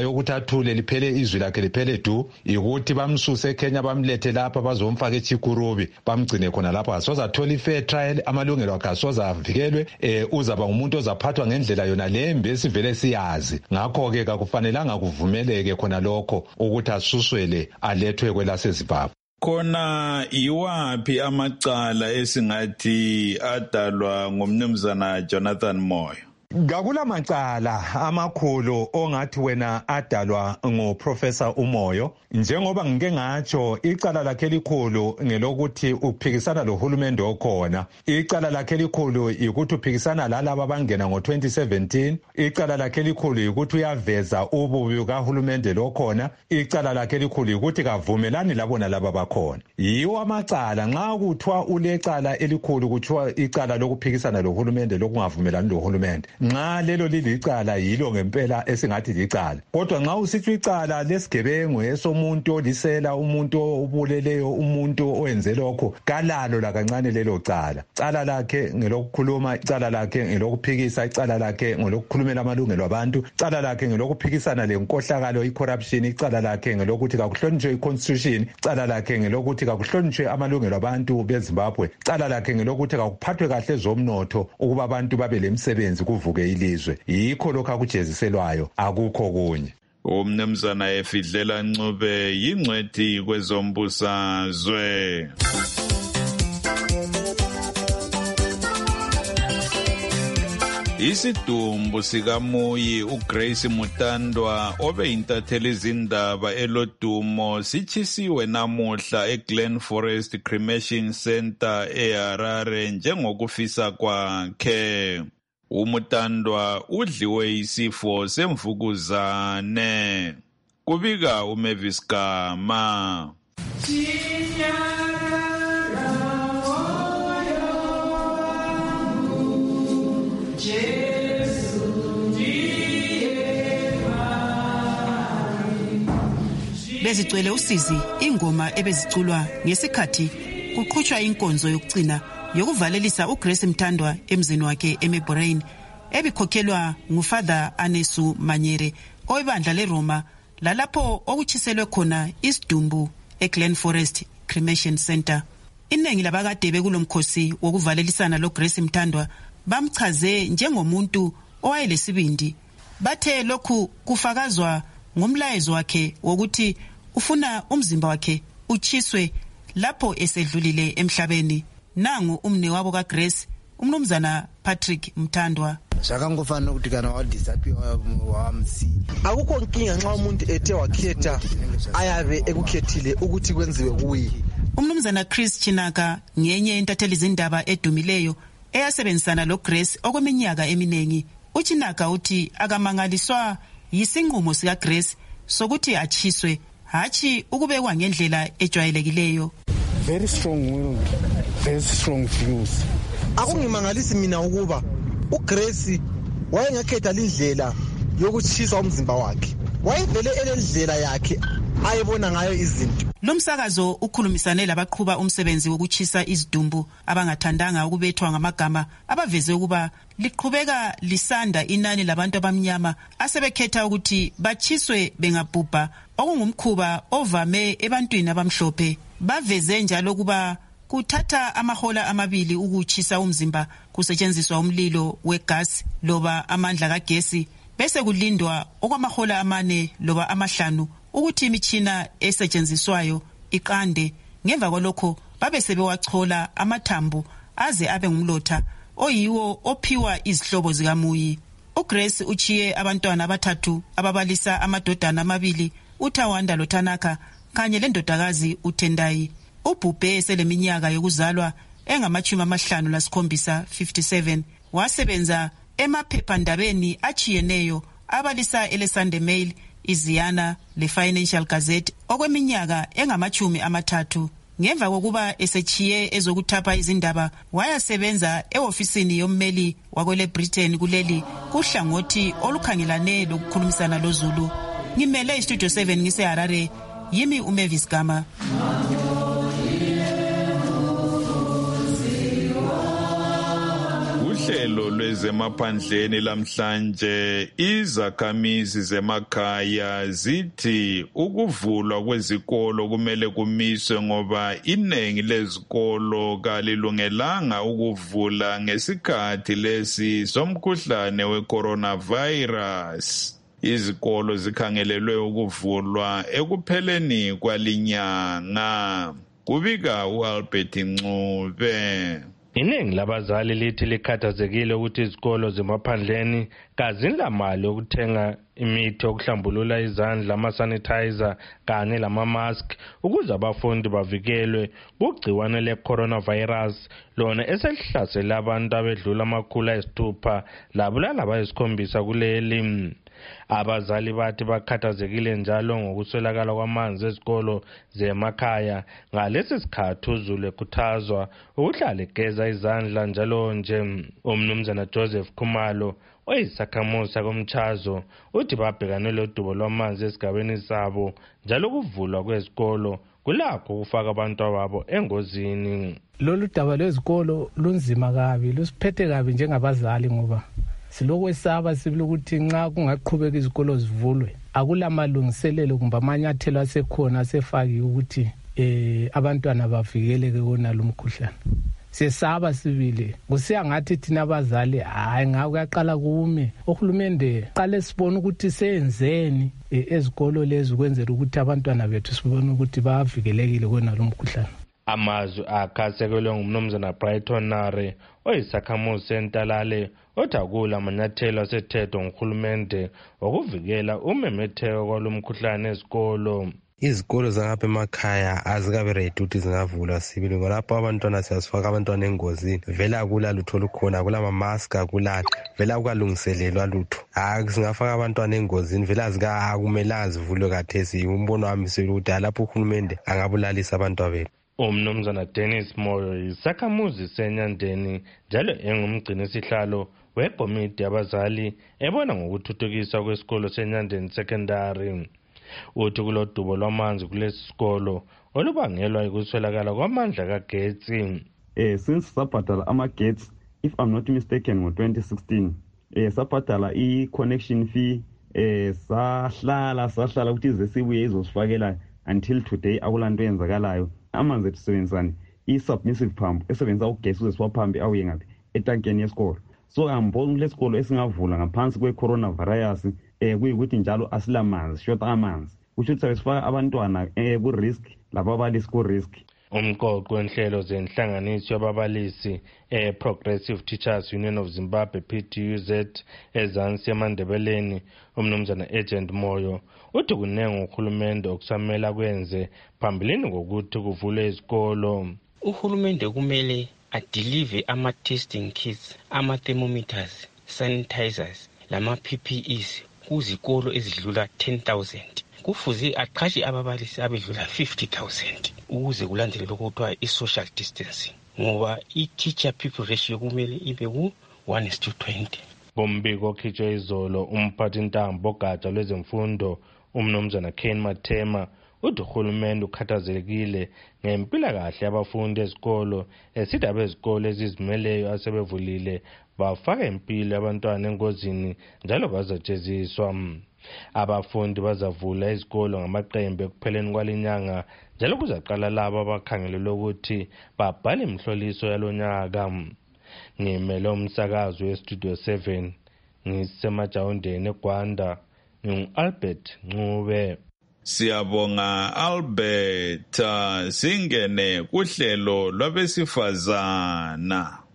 yokuthi athule liphele izwi lakhe liphele du ikuthi bamsuse eKenya bamlethe lapha bazomfaka eChikurubi bamgcine khona lapha asoza athola i-fair trial amalungelo akhe asoza avikelwe uzaba umuntu ozaphathwa ngendlela yona lembi esivele siyazi ngakho-ke kakufanelanga kuvumeleke khona lokho ukuthi asuswele alethwe kwelaseZimbabwe. Khona iwaphi amacala esingathi adalwa ngumnumzana Jonathan Moyo? Kakula macala amakhulu ongathi wena adalwa ngoProfessor uMoyo njengoba ngike ngatsho icala lakhe elikhulu ngelokuthi uphikisana lohulumende okhona. Icala lakhe elikhulu ukuthi uphikisana lalabo abangena ngo2017. Icala lakhe elikhulu ukuthi uyaveza ububi kahulumende lokhona. Icala lakhe elikhulu ukuthi kavumelani labona laba bakhona. Yiwo amacala nxa kuthiwa ulecala elikhulu kuthiwa icala lokuphikisana lohulumende lokungavumelani lohulumende. Nxa lelo lilicala yilo ngempela esingathi licala. Kodwa nxa usithi icala lesigebengu esomuntu olisela umuntu obuleleyo umuntu owenze lokho kalalo lakancane lelo cala. Cala lakhe ngelokukhuluma, icala lakhe ngelokuphikisa, icala lakhe ngelokukhulumela amalungelo abantu, icala lakhe ngelokuphikisana lenkohlakalo icorruption, icala lakhe ngelokuthi kakuhlonishwe iconstitution, icala lakhe ngelokuthi kakuhlonishwe amalungelo abantu beZimbabwe, icala lakhe ngelokuthi kakuphathwe kahle zomnotho ukuba abantu babe lemsebenzi kuvuke ilizwe. Yikho lokho akujeziselwayo akukho kunye. Umnumzana Efidlela Ncube yingcwethi kwezombusazwe. Isidumbu sikaMuyi uGrace Mutandwa obe intatheli izindaba elodumo sichisiwe namuhla eGlen Forest Cremation Center eHarare njengokufisa kwakhe. Umutandwa udliwe isifo semvukuzane. Kubika uMavis Gama. Bezicwele usizi ingoma ebeziculwa ngesikhathi kuqhutshwa inkonzo yokugcina yokuvalelisa uGrace Mtandwa emzini wakhe eMeborane ebikhokhelwa nguFather Anesu Manyere oyibandla leRoma lalapho okuchiselwe khona isidumbu eGlen Forest Cremation Center. Iningi labakade bekulomkhosi wokuvalelisana loGrace Mtandwa bamchaze njengomuntu owayelesibindi. Bathe lokhu kufakazwa ngomlayezo wakhe wokuthi ufuna umzimba wakhe uchiswe lapho esedlulile emhlabeni. Nangu umne wabo kaGrace umnumzana Patrick Mtandwa. Zvakangofana kuti kana wadisappear wamsi akukho nkinga nxa umuntu ethe wakhetha ayabe ekukhethile ukuthi kwenziwe kuye. Umnumzana Chris Chinaka ngenye intatheli izindaba edumileyo eyasebenzisana loGrace okweminyaka eminengi. Uchinaka uthi akamangaliswa yisinqumo sikaGrace sokuthi achiswe hachi ukubekwa ngendlela ejwayelekileyo. Very strong will, very strong views. Akungimangalisi mina ukuba uGrace wayengakhetha indlela yokuchiswa umzimba wakhe. Wayevele elendlela yakhe ayebona ngayo izinto. Lomsakazo ukhulumisane labaqhuba umsebenzi wokuchisa izidumbu abangathandanga ukubethwa ngamagama abaveze ukuba liqhubeka lisanda inani labantu abamnyama asebekhetha ukuthi bachiswe bengabhubha okungumkhuba ovame ebantwini abamhlophe. Baveze njalo kuba kuthatha amahola amabili ukuchisa umzimba kusetshenziswa umlilo wegas loba amandla kagesi bese kulindwa okwamahola 4 loba 5 ukuthi imitshina esetshenziswayo iqande. Ngemva kwalokho babe sebewachola amathambo aze abe ngumlotha oyiwo ophiwa izihlobo zikaMuyi. uGrace uchiye abantwana abathathu ababalisa amadodana 2 uThawanda loThanaka kanye lendodakazi uTendai. Ubhubhe seleminyaka yokuzalwa engama-57 57. Wasebenza emaphephandabeni achiyeneyo abalisa eleSunday Mail, iZiyana leFinancial Gazette okweminyaka engama-30. Ngemva kokuba esechiye ezokuthapha izindaba wayasebenza eofisini yommeli wakwele Britain kuleli kuhlangothi olukhangelane lokukhulumisana loZulu. Ngimele iStudio 7 ngiseHarare, yimi uMavis Gama. Kuhlelo lwezemaphandleni lamhlanje izakhamizi zemakhaya zithi ukuvulwa kwezikolo kumele kumiswe ngoba iningi lezikolo kalilungelanga ukuvula ngesikhathi lesi somkhuhlane we-coronavirus. Izikolo zikhangelelwe ukuvulwa ekupheleni kwalinyanga. Kubika uAlbert Ncube. Iningi labazali lithi likhathazekile ukuthi izikolo zemaphandleni kazinamali yokuthenga imithi yokuhlambulula izandla, ama-sanitizer kanye lama-mask ukuze abafundi bavikelwe kugciwane le-coronavirus lona eselihlasele abantu abedlula 600 labulala abayisikhombisa kuleli. Abazali bathi bakhathazekile njalo ngokuswelakala kwamanzi ezikolo zemakhaya. Ngalesi sikhathi uzulu ekhuthazwa ukuhlala egeza izandla njalo nje. Umnumzana Joseph Khumalo oyisakhamuzi sakomchazo uthi babhekane lodubo lwamanzi esigabeni sabo njalo kuvulwa kwezikolo kulakho ukufaka abantu ababo engozini. Lolu daba lwezikolo lunzima kabi, lusiphethe kabi njengabazali ngoba silokwesaba sibili ukuthi nxa kungaqhubeka izikolo zivulwe akulamalungiselelo kumbe amanyathelo asekhona asefakiwe ukuthi abantwana bavikeleke konalo umkhuhlane. Siyesaba sibili kusiya ngathi thina abazali hayi ngakuyaqala kume uhulumende qale sibone ukuthi senzeni ezikolo lezi kwenzela ukuthi abantwana bethu sibone ukuthi bavikelekile konalo umkhuhlane. Amazwi akhasekelwe ngumnumzana Brighton Nare oyisakhamuzi sentalale othakula amanyathelo asethetho nguhulumende wokuvikela umemetheko kwalomkhuhlane ezikolo. Izikolo zangapha emakhaya azikabe ready ukuthi zingavulwa sibili ngoba lapho abantwana siyasifaka abantwana engozini vela kula lutho olukhona kulama mask akulala vela kwalungiselelwa lutho singafaka abantwana engozini vela akumelanga zivulwe kathesi. Umbono wami ukuthi lapho uhulumende angabulalisa abantwana bethu. Umnumzana Dennis Moyo yisakhamuzi seNyandeni njalo engumgcini sihlalo wekomiti yabazali ebona ngokuthuthukiswa kwesikolo seNyandeni Secondary. Uthi kulodubo lwamanzi kulesi sikolo olubangelwa yikuswelakala kwamandla kagetsi. Since sabhadala amagetsi if I'm not mistaken ngo-2016 sabhadala i-connection fee sahlala ukuthi ize sibuye izosifakela until today akulanto yenzakalayo. Amanzi etusebenzisane i-submissive pump esebenzisa ugesi uze siwaphambe awuye ngaphi etankeni yesikolo. So ambona lesikolo esingavula ngaphansi kwe-coronavirus kuyikuthi njalo asilamanzi short amanzi kusho ukuthi sifaka abantwana ku-risk lababalisi ku-risk. Umqoqo wenhlelo zenhlanganiso yababalisi Progressive Teachers Union of Zimbabwe PTUZ ezansi eMandebeleni umnumzana Agent Moyo uthi kunenge uhulumende okusamela kwenze phambilini ngokuthi kuvule izikolo. Uhulumende kumele adeliver ama-testing kits, ama-thermometers, sanitizers lama-PPEs kuzikolo ezidlula 10,000. Kufuze aqhatshe ababalisi abedlula 50,000 ukuze kulandelelwe okuthiwa i-social distancing ngoba i-teacher people ratio kumele ibe ku-1:20. Bombiko okhitshwe izolo umphathi ntambo ogatsha lwezemfundo umnumzana Ken Mathema uthi uhulumende ukhathazekile ngempilakahle yabafundi ezikolo esithi abezikolo ezizimeleyo asebevulile bafaka impilo yabantwana engozini njalo bazajeziswa. Abafundi bazavula izikolo ngamaqembu ekupheleni kwalinyanga njalo kuzaqala labo abakhangelelwe ukuthi babhale imhloliso yalonyaka. Ngimele umsakazo weStudio 7 ngisemajawundeni eGwanda ngingu-Albert Ncube. Siyabonga Albert. Singene kuhlelo lwabesifazana.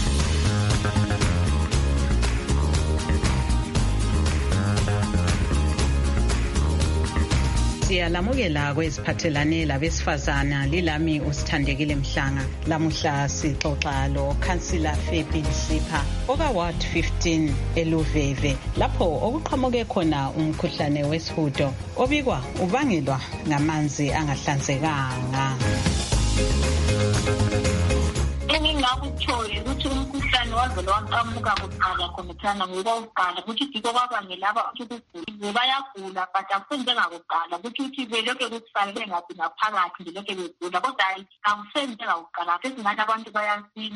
Siyalamukela kweziphathelane labesifazana lilami uSithandekile Mhlanga. Lamuhla sixoxa lo Councillor Fabi Sipha oka Ward 15 eLuveve lapho okuqhamuke khona umkhuhlane wesihudo obikwa ubangelwa ngamanzi angahlanzekanga. Engingakuthola ukuthi umkhuhlane wavele waqhamuka kuqala khonethana ngoba uqala ukuthi diko kwabangela ukuthi bayagula but akusenze ngakuqala ukuthi belokhe kufanele ngathi ngaphakathi belokhe begula kodwa hayi akusenze ngakuqala sesingathi abantu bayasinda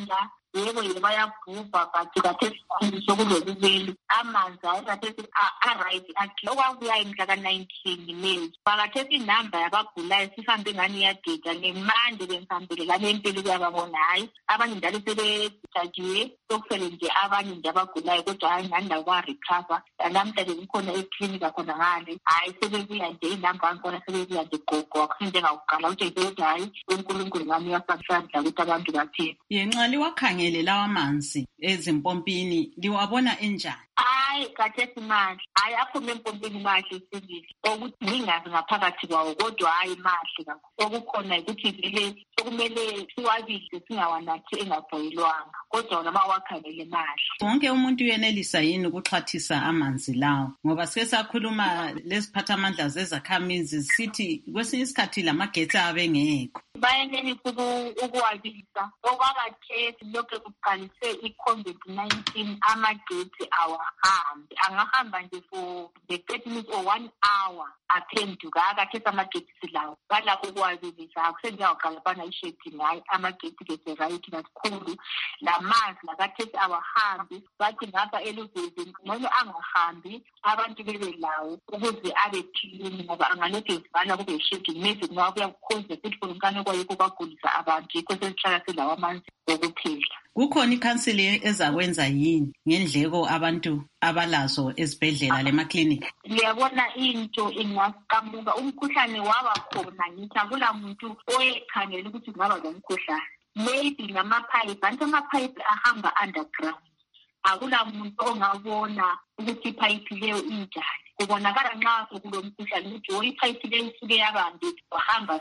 yebo bayabhubha but kathesi sokulobubeli amanzi ayikathesi a-right okwakuyayo mhla ka-19 May bakathesi inamba yabagulayo sihambe ngani iyadeda nemande bengihambele lamempilo kuyababona hayi abanye njalo sebethajiwe sokusele nje abanye nje abagulayo kodwa hayi ngani lakwa-recover namhlanje kukhona eklinika khona ngale hayi sebebuya nje inamba angikhona sebebuya nje gogo akusinjengakuqala utshengise ukuthi hayi uNkulunkulu ngami uyasandla ukuthi abantu baphile. Yenxa liwakhangele lawa manzi ezimpompini liwabona enjani? Hayi kathesi mahle hayi aphume empompini mahle sibili ukuthi ngingazi ngaphakathi kwawo kodwa hayi mahle kakhulu okukhona ukuthi vele sokumele siwabile singawanathi engabhoyilwanga kodwa noma wakhangele mahle. Wonke umuntu uyenelisa yini ukuxhathisa amanzi lawo ngoba sesakhuluma lesiphathamandla zezakhamizi sithi kwesinye isikhathi lamagetsi abengekho bayenelisa ukuwabilisa okwakathesi lokhu kuqalise i-COVID-19 amagetsi awahambi angahamba nje for the 30 minutes or 1 hour aphenduka akathesi amagetsi silawo balakho ukuwabilisa akusenjengaqalapana ishedi ngayo amagetsi ke-right kakhulu lamanzi lakathesi awahambi bathi ngapha eluvezi ngcono angahambi abantu bebe lawo ukuze abe clean ngoba angalokhu ezivala kube ishedi maybe ngoba kuyakukhonza futhi kunkane kwayikho kwagulisa abantu yikho sesihlala silawo amanzi okuphila. Kukhona ikhansili ezakwenza yini ngendleko abantu abalazo ezibhedlela lemaklinika? Ngiyabona into ingaqhamuka umkhuhlane waba khona ngithi akula muntu oyekhangela ukuthi kungaba lomkhuhlane maybe ngamapipe anti amapipe ahamba underground akula muntu ongabona ukuthi ipipe leyo injani kubonakala nxa sokulomkhuhlane ukuthi ipipe leyo isuke yabambe wahamba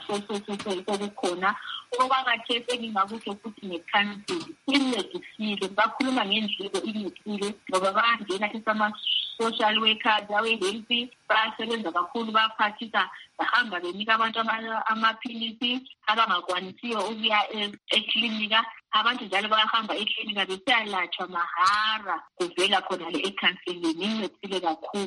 sokukhona okwakathesi engingakusho futhi nekhansili incedisile bakhuluma ngendleko incedisile ngoba bangena sama-social workers awe-health bayasebenza kakhulu baphathisa bahamba benika abantu amaphilisi abangakwanisiyo ukuya eklinika abantu njalo bayahamba eklinika besiyalatshwa mahara kuvela khona le ekhansilini incedisile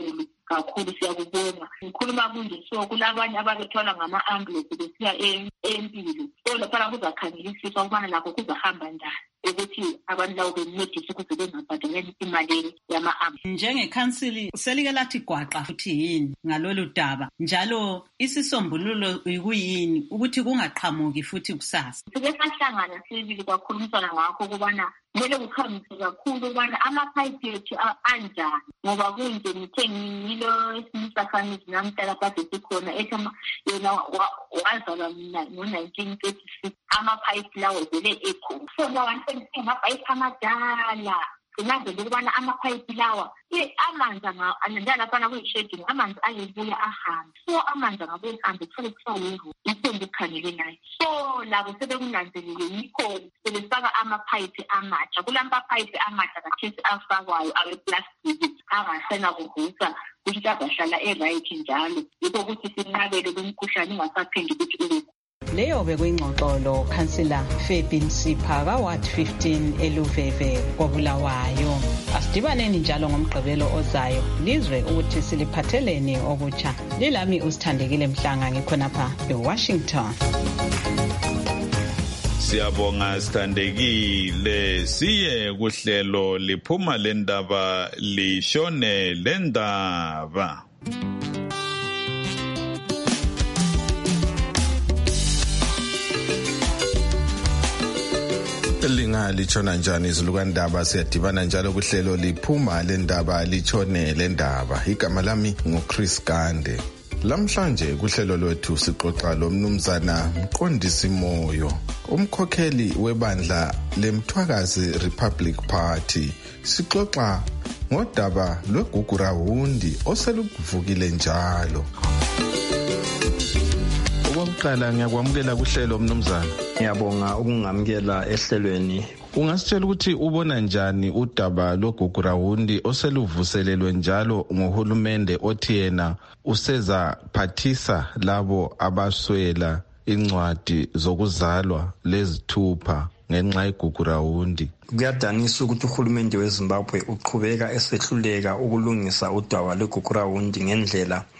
kakhulu siyakubona ngikhuluma kunje so kulabanye ababethwala ngama-ambulance besiya empilo so laphana kuzakhangelisiswa ukubana lakho kuzahamba njani ukuthi abantu lawo bencedise ukuze bengabhadaleli imali yama-ambulance. Njengekhansili selike lathi gwaqa futhi yini ngalolu daba njalo isisombululo kuyini ukuthi kungaqhamuki futhi kusasa? Sike sahlangana sibili kwakhulumisana ngakho ukubana kumele kukhambise kakhulu ukubana amapipe ethu anjani ngoba kunje ngithe ngilo esinye isakhamizi namhlala kade sikhona ethi yena wazalwa mina ngo-1936 amapipe lawo vele ekhona so bawantenise amapipe amadala sinazele ukubana amapipe lawa amanzi njalo kuyishedini amanzi ayebuya ahambe so amanzi angabuye ehambe kuthole kuthiwa yiro isembe ekhangelelayo so labo sebekunanzelele yikho sebefaka amapipe amatsha kulamapipe amatsha kathesi afakwayo aweplastiki angasena kuvusa ukuthi azahlala e-right njalo yikho ukuthi sinqabele kumkhuhlane ingasaphendi ukuthi ube. Leyo bekuyingxoxo lo Councillor Febin Sipha ka-Ward 15 eLuveve koBulawayo. Asidibaneni njalo ngomgqibelo ozayo lizwe ukuthi siliphatheleni okutsha. Lilami uSithandekile Mhlanga ngikhonapha eWashington. Siyabonga Sithandekile, siye kuhlelo liphuma lendaba lishone lendaba. Litshona njani izilukandaba siyadibana njalo kuhlelo liphuma lendaba litshone lendaba. Igama lami nguChris Gande. Lamhlanje kuhlelo lwethu sixoxa lomnumzana Mqondisi Moyo, umkhokheli webandla leMthwakazi Republic Party. Sixoxa ngodaba lweGugurahundi oseluvukile njalo. Okokuqala ngiyakwamukela kuhlelo mnumzana. Ngiyabonga ukungamukela ehlelweni. Ungasitshela ukuthi ubona njani udaba lweGugurahundi oseluvuselelwe njalo ngohulumende othi yena useza phathisa labo abaswela incwadi zokuzalwa lezithupha ngenxa yeGugurahundi. Kuyadanisa ukuthi uhulumende weZimbabwe uqhubeka esehluleka ukulungisa udaba lweGugurahundi ngendlela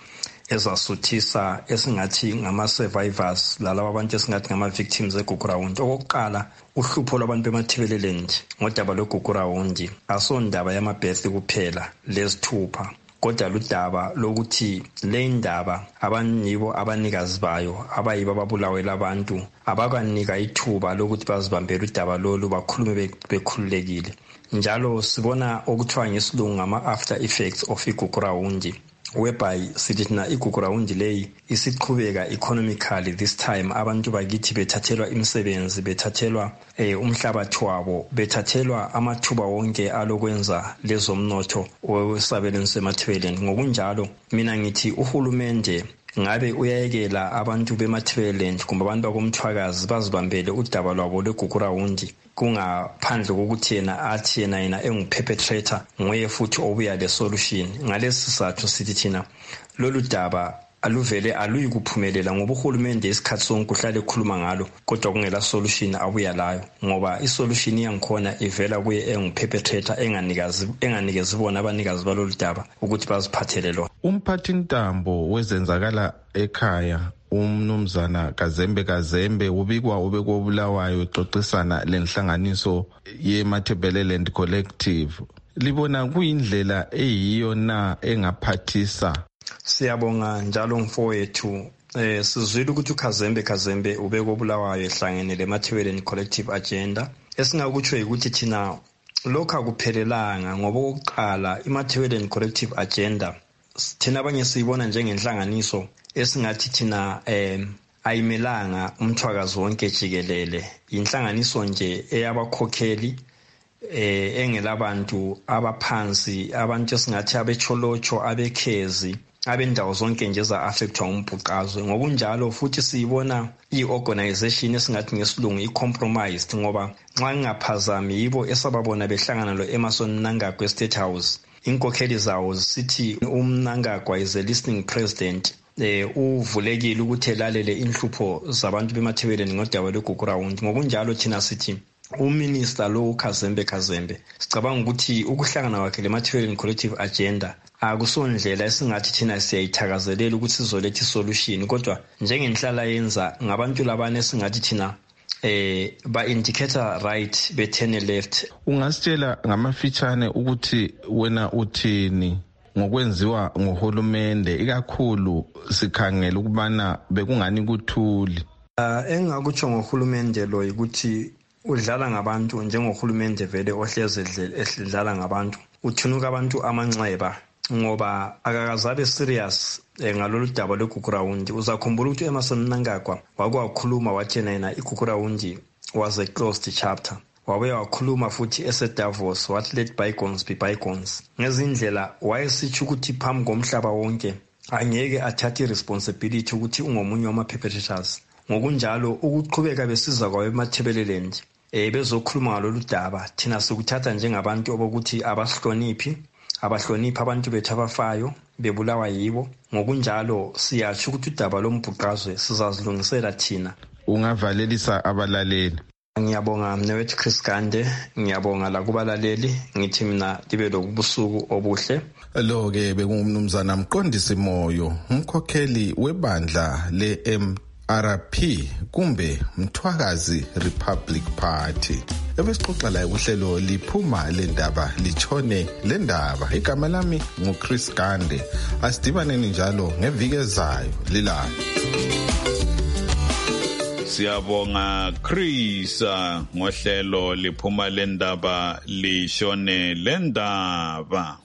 ezasuthisa esingathi ngama-survivors lalabo abantu esingathi ngama-victims eGugurawundi. Okokuqala, uhlupho lwabantu bemathebeleland ngodaba lweGugurawundi asondaba yamabhethi kuphela lezithupha, kodwa ludaba lokuthi le ndaba abanyibo abanikazi bayo abayibo ababulawela abantu abakanika ithuba lokuthi bazibambele udaba lolu bakhulume bekhululekile. Njalo sibona okuthiwa ngesilungu ngama-after effects of iGugurawundi, whereby sithi thina iGugurawundi leyi isiqhubeka economically. This time abantu bakithi bethathelwa imisebenzi, bethathelwa umhlabathi wabo, bethathelwa amathuba wonke alokwenza lezomnotho wesabelweni semathebeleland. Ngokunjalo mina ngithi uhulumende ngabe uyayekela abantu bemathebeleland kumbe abantu bakomthwakazi bazibambele udaba lwabo lweGugurawundi, kungaphandle kokuthi yena enguperpetrator nguye futhi obuya le solution. Ngalesi sizathu sithi thina lolu daba aluvele aluyi kuphumelela ngoba uhulumende isikhathi sonke uhlale ekhuluma ngalo kodwa kungela solution abuya layo, ngoba isolution yangikhona ivela kuye enguperpetrator enganikezi bona abanikazi balolu daba ukuthi baziphathele lona. Umphathintambo wezenzakala ekhaya umnumzana Kazembe ubikwa ubekobulawayo exoxisana lenhlanganiso yeMathebeleland Collective. Libona kuyindlela eyiyo na engaphathisa? Siyabonga njalo mfowethu. Sizwile ukuthi uKazembe ubekobulawayo ehlangene leMathebeleland Collective agenda. Esingakutsho ukuthi thina lokho akuphelelanga, ngoba okokuqala iMathebeleland Collective agenda thina abanye siyibona njengenhlanganiso esingathi thina ayimelanga umthwakazi wonke jikelele. Inhlanganiso nje eyabakhokheli engelabantu abaphansi, abantu esingathi abecholocho, abekhezi, abendawo zonke nje za-affectwa umbhuqazwe. Ngokunjalo futhi siyibona i-organization esingathi ngesilungu i-compromised, ngoba nxa ngingaphazami yibo esababona behlangana lo-Emerson Mnangagwa e-State House. Inkokheli zawo zisithi uMnangagwa is a listening president, uvulekile ukuthi elalele inhlupho zabantu bemathebeleland ngodaba lweGugurawundi. Ngokunjalo thina sithi uminister lo uKazembe sicabanga ukuthi ukuhlangana kwakhe leMathebeleland Collective agenda akusondlela esingathi thina siyayithakazelela ukuthi sizoletha isolution, kodwa njengenhlala yenza ngabantu labane esingathi thina ba-indicator right bethene left. Ungasitshela ngamafitshane ukuthi wena uthini ngokwenziwa ngohulumende, ikakhulu sikhangela ukubana bekungani kuthuli? Engakutsho ngohulumende lo ukuthi udlala ngabantu njengohulumende vele ohleze edlala ngabantu, uthunuka abantu amanxeba ngoba akakazabe serious ngalolu daba lweGugurawundi. Uzakhumbula ukuthi uEmerson Mnangagwa wakwakhuluma wathi yena iGugurawundi was a closed chapter. Wabuye wakhuluma futhi eseDavos wathi let bygones be bygones. Ngezindlela wayesitsho ukuthi phambi komhlaba wonke angeke athathe responsibility ukuthi ungomunye wama-perpetrators. Ngokunjalo ukuqhubeka besiza kwabe emathebeleland bezokhuluma ngalolu daba thina sikuthatha njengabantu abokuthi abahloniphi abantu bethu abafayo bebulawa yibo. Ngokunjalo siyatsho ukuthi udaba lombhuqazwe sizazilungisela thina. Ungavalelisa abalaleli? Ngiyabonga mnewethu Chris Gande, ngiyabonga la kubalaleli, ngithi mina libe lokubusuku obuhle. Lo-ke bekungumnumzana Mqondisi Moyo, umkhokheli webandla le-MRP kumbe Mthwakazi Republic Party. Ebesixoxa la uhlelo liphuma lendaba litshone lendaba. Igama lami nguChris Gande. Asidibaneni njalo ngeviki ezayo lilala. Siyabonga Chris ngohlelo liphuma lendaba lishone lendaba.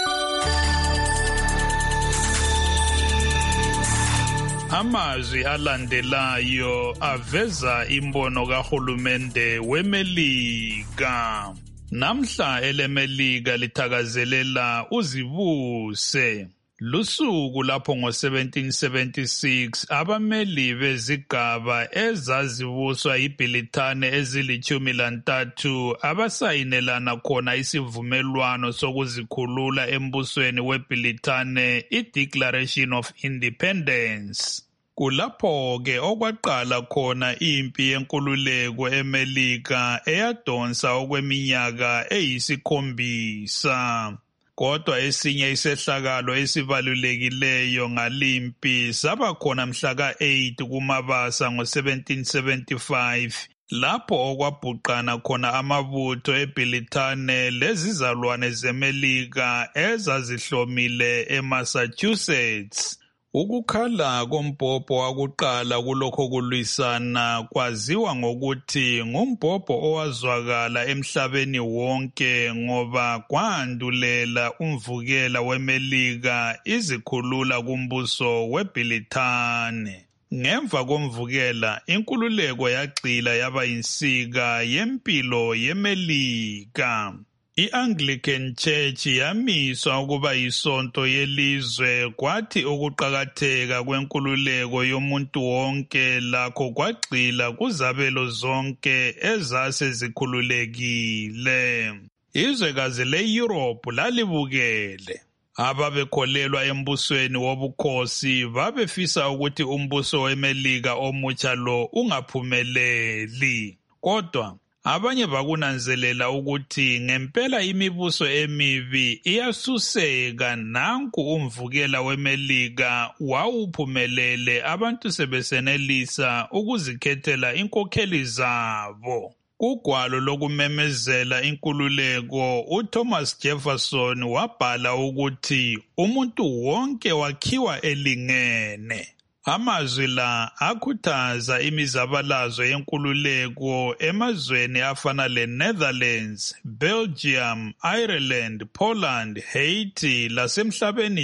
Amazwi alandelayo aveza imbono kahulumende weMelika. Namhla eleMelika lithakazelela uzibuse. Lusuku lapho ngo-1776 abameli bezigaba ezazibuswa iBhilithane ezili-13 abasayinelana khona isivumelwano sokuzikhulula embusweni weBhilithane, i-Declaration of Independence. Kulapho-ke okwaqala khona impi yenkululeko eMelika eyadonsa okweminyaka 7. kodwa esinye isehlakalo esibalulekileyo ngalimpi saba khona mhla ka-8 kuMabasa ngo-1775 lapho okwabhuqana khona amabutho eBilitane lezizalwane zeMelika ezazihlomile eMassachusetts. Ukukhala kombhobho wakuqala kulokho kulwisana kwaziwa ngokuthi ngumbhobho owazwakala emhlabeni wonke ngoba kwandulela umvukela weMelika izikhulula kumbuso weBilitane. Ngemva komvukela, inkululeko yagxila yaba yinsika yempilo yeMelika. I-Anglican Church yamiswa ukuba yisonto yelizwe, kwathi ukuqakatheka kwenkululeko yomuntu wonke lakho kwagxila kuzabelo zonke ezase zikhululekile. Izwekazi le-Europe lalibukele. Ababekholelwa embusweni wobukhosi babefisa ukuthi umbuso weMelika omutsha lo ungaphumeleli. Kodwa abanye bakunanzelela ukuthi ngempela imibuso emibi iyasuseka, nanku umvukela weMelika wawuphumelele, abantu sebesenelisa ukuzikhethela inkokheli zabo. Kugwalo lokumemezela inkululeko, uThomas Jefferson wabhala ukuthi umuntu wonke wakhiwa elingene. Amazwi la akhuthaza imizabalazo yenkululeko emazweni afana leNetherlands, Belgium, Ireland, Poland, Haiti lasemhlabeni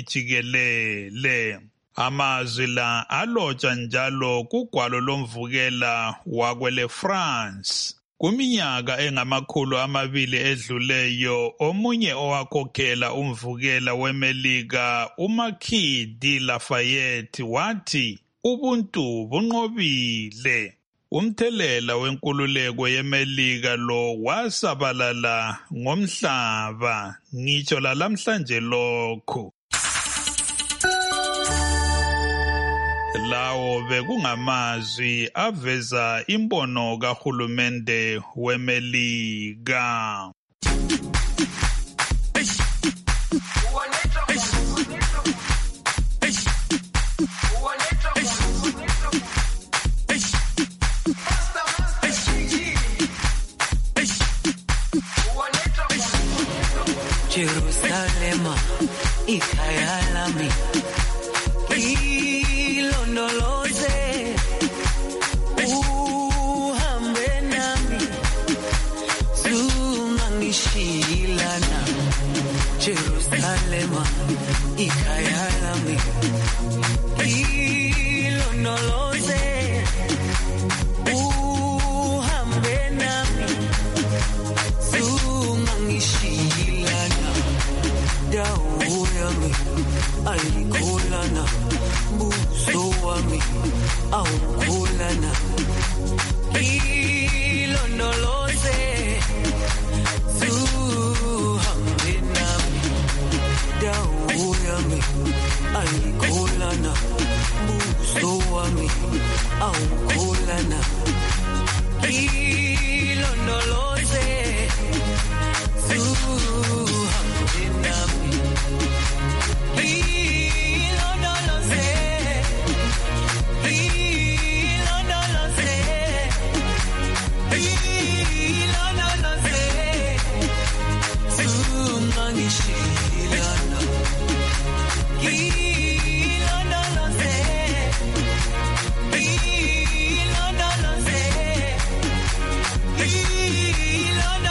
jikelele. Amazwi la alotshwa njalo kugwalo lomvukela wakwele France. Kuminyaka engamakhulu 200 edluleyo, omunye owakhokhela umvukela weMelika, uMarquis de Lafayette, wathi ubuntu bunqobile. Umthelela wenkululeko yeMelika lo wasabalala ngomhlaba, ngitsho lalamhlanje lokho. Lawo bekungamazwi aveza imbono kahulumende weMelika. Jerusalema, ikhaya lami. Ilondoloze, uhambe nami, zungangishilana. Jerusalema, ikhaya lami. Ilondoloze, uhambe nami, zungangishilana. Dawo yami ayikholana, buso wami awukholana. Ilondoloze, zuhambe nami. Dawo yami ayikholana, buso wami awukholana. Ilondoloze, zuhambe nami. Ilondoloze,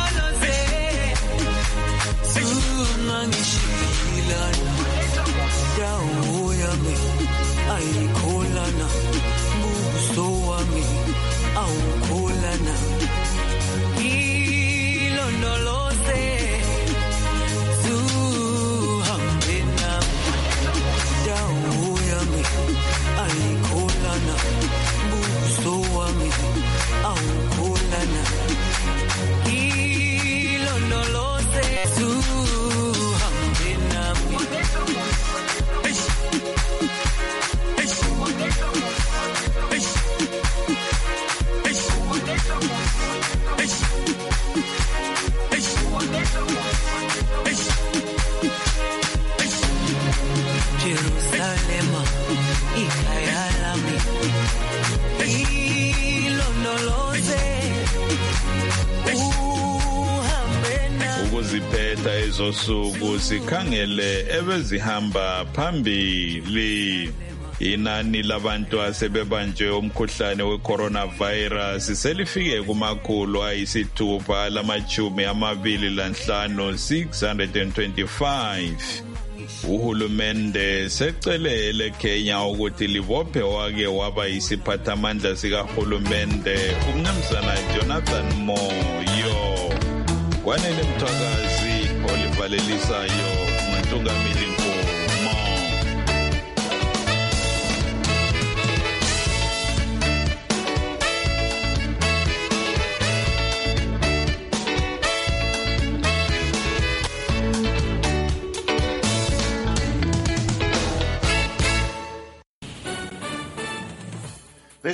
kulezosuku sikhangele ebezihamba phambili. Inani labantu asebebanjwe umkhuhlane we-coronavirus selifike kumakhulu ayisithupha lamachumi amabili lanhlanu 625. Uhulumende secelele Kenya ukuthi libophe wake waba yisiphathamandla sikahulumende umnumzana Jonathan Moyo. Kwanele Mthwakazi olivalelisayo uMntungamili Nkulu.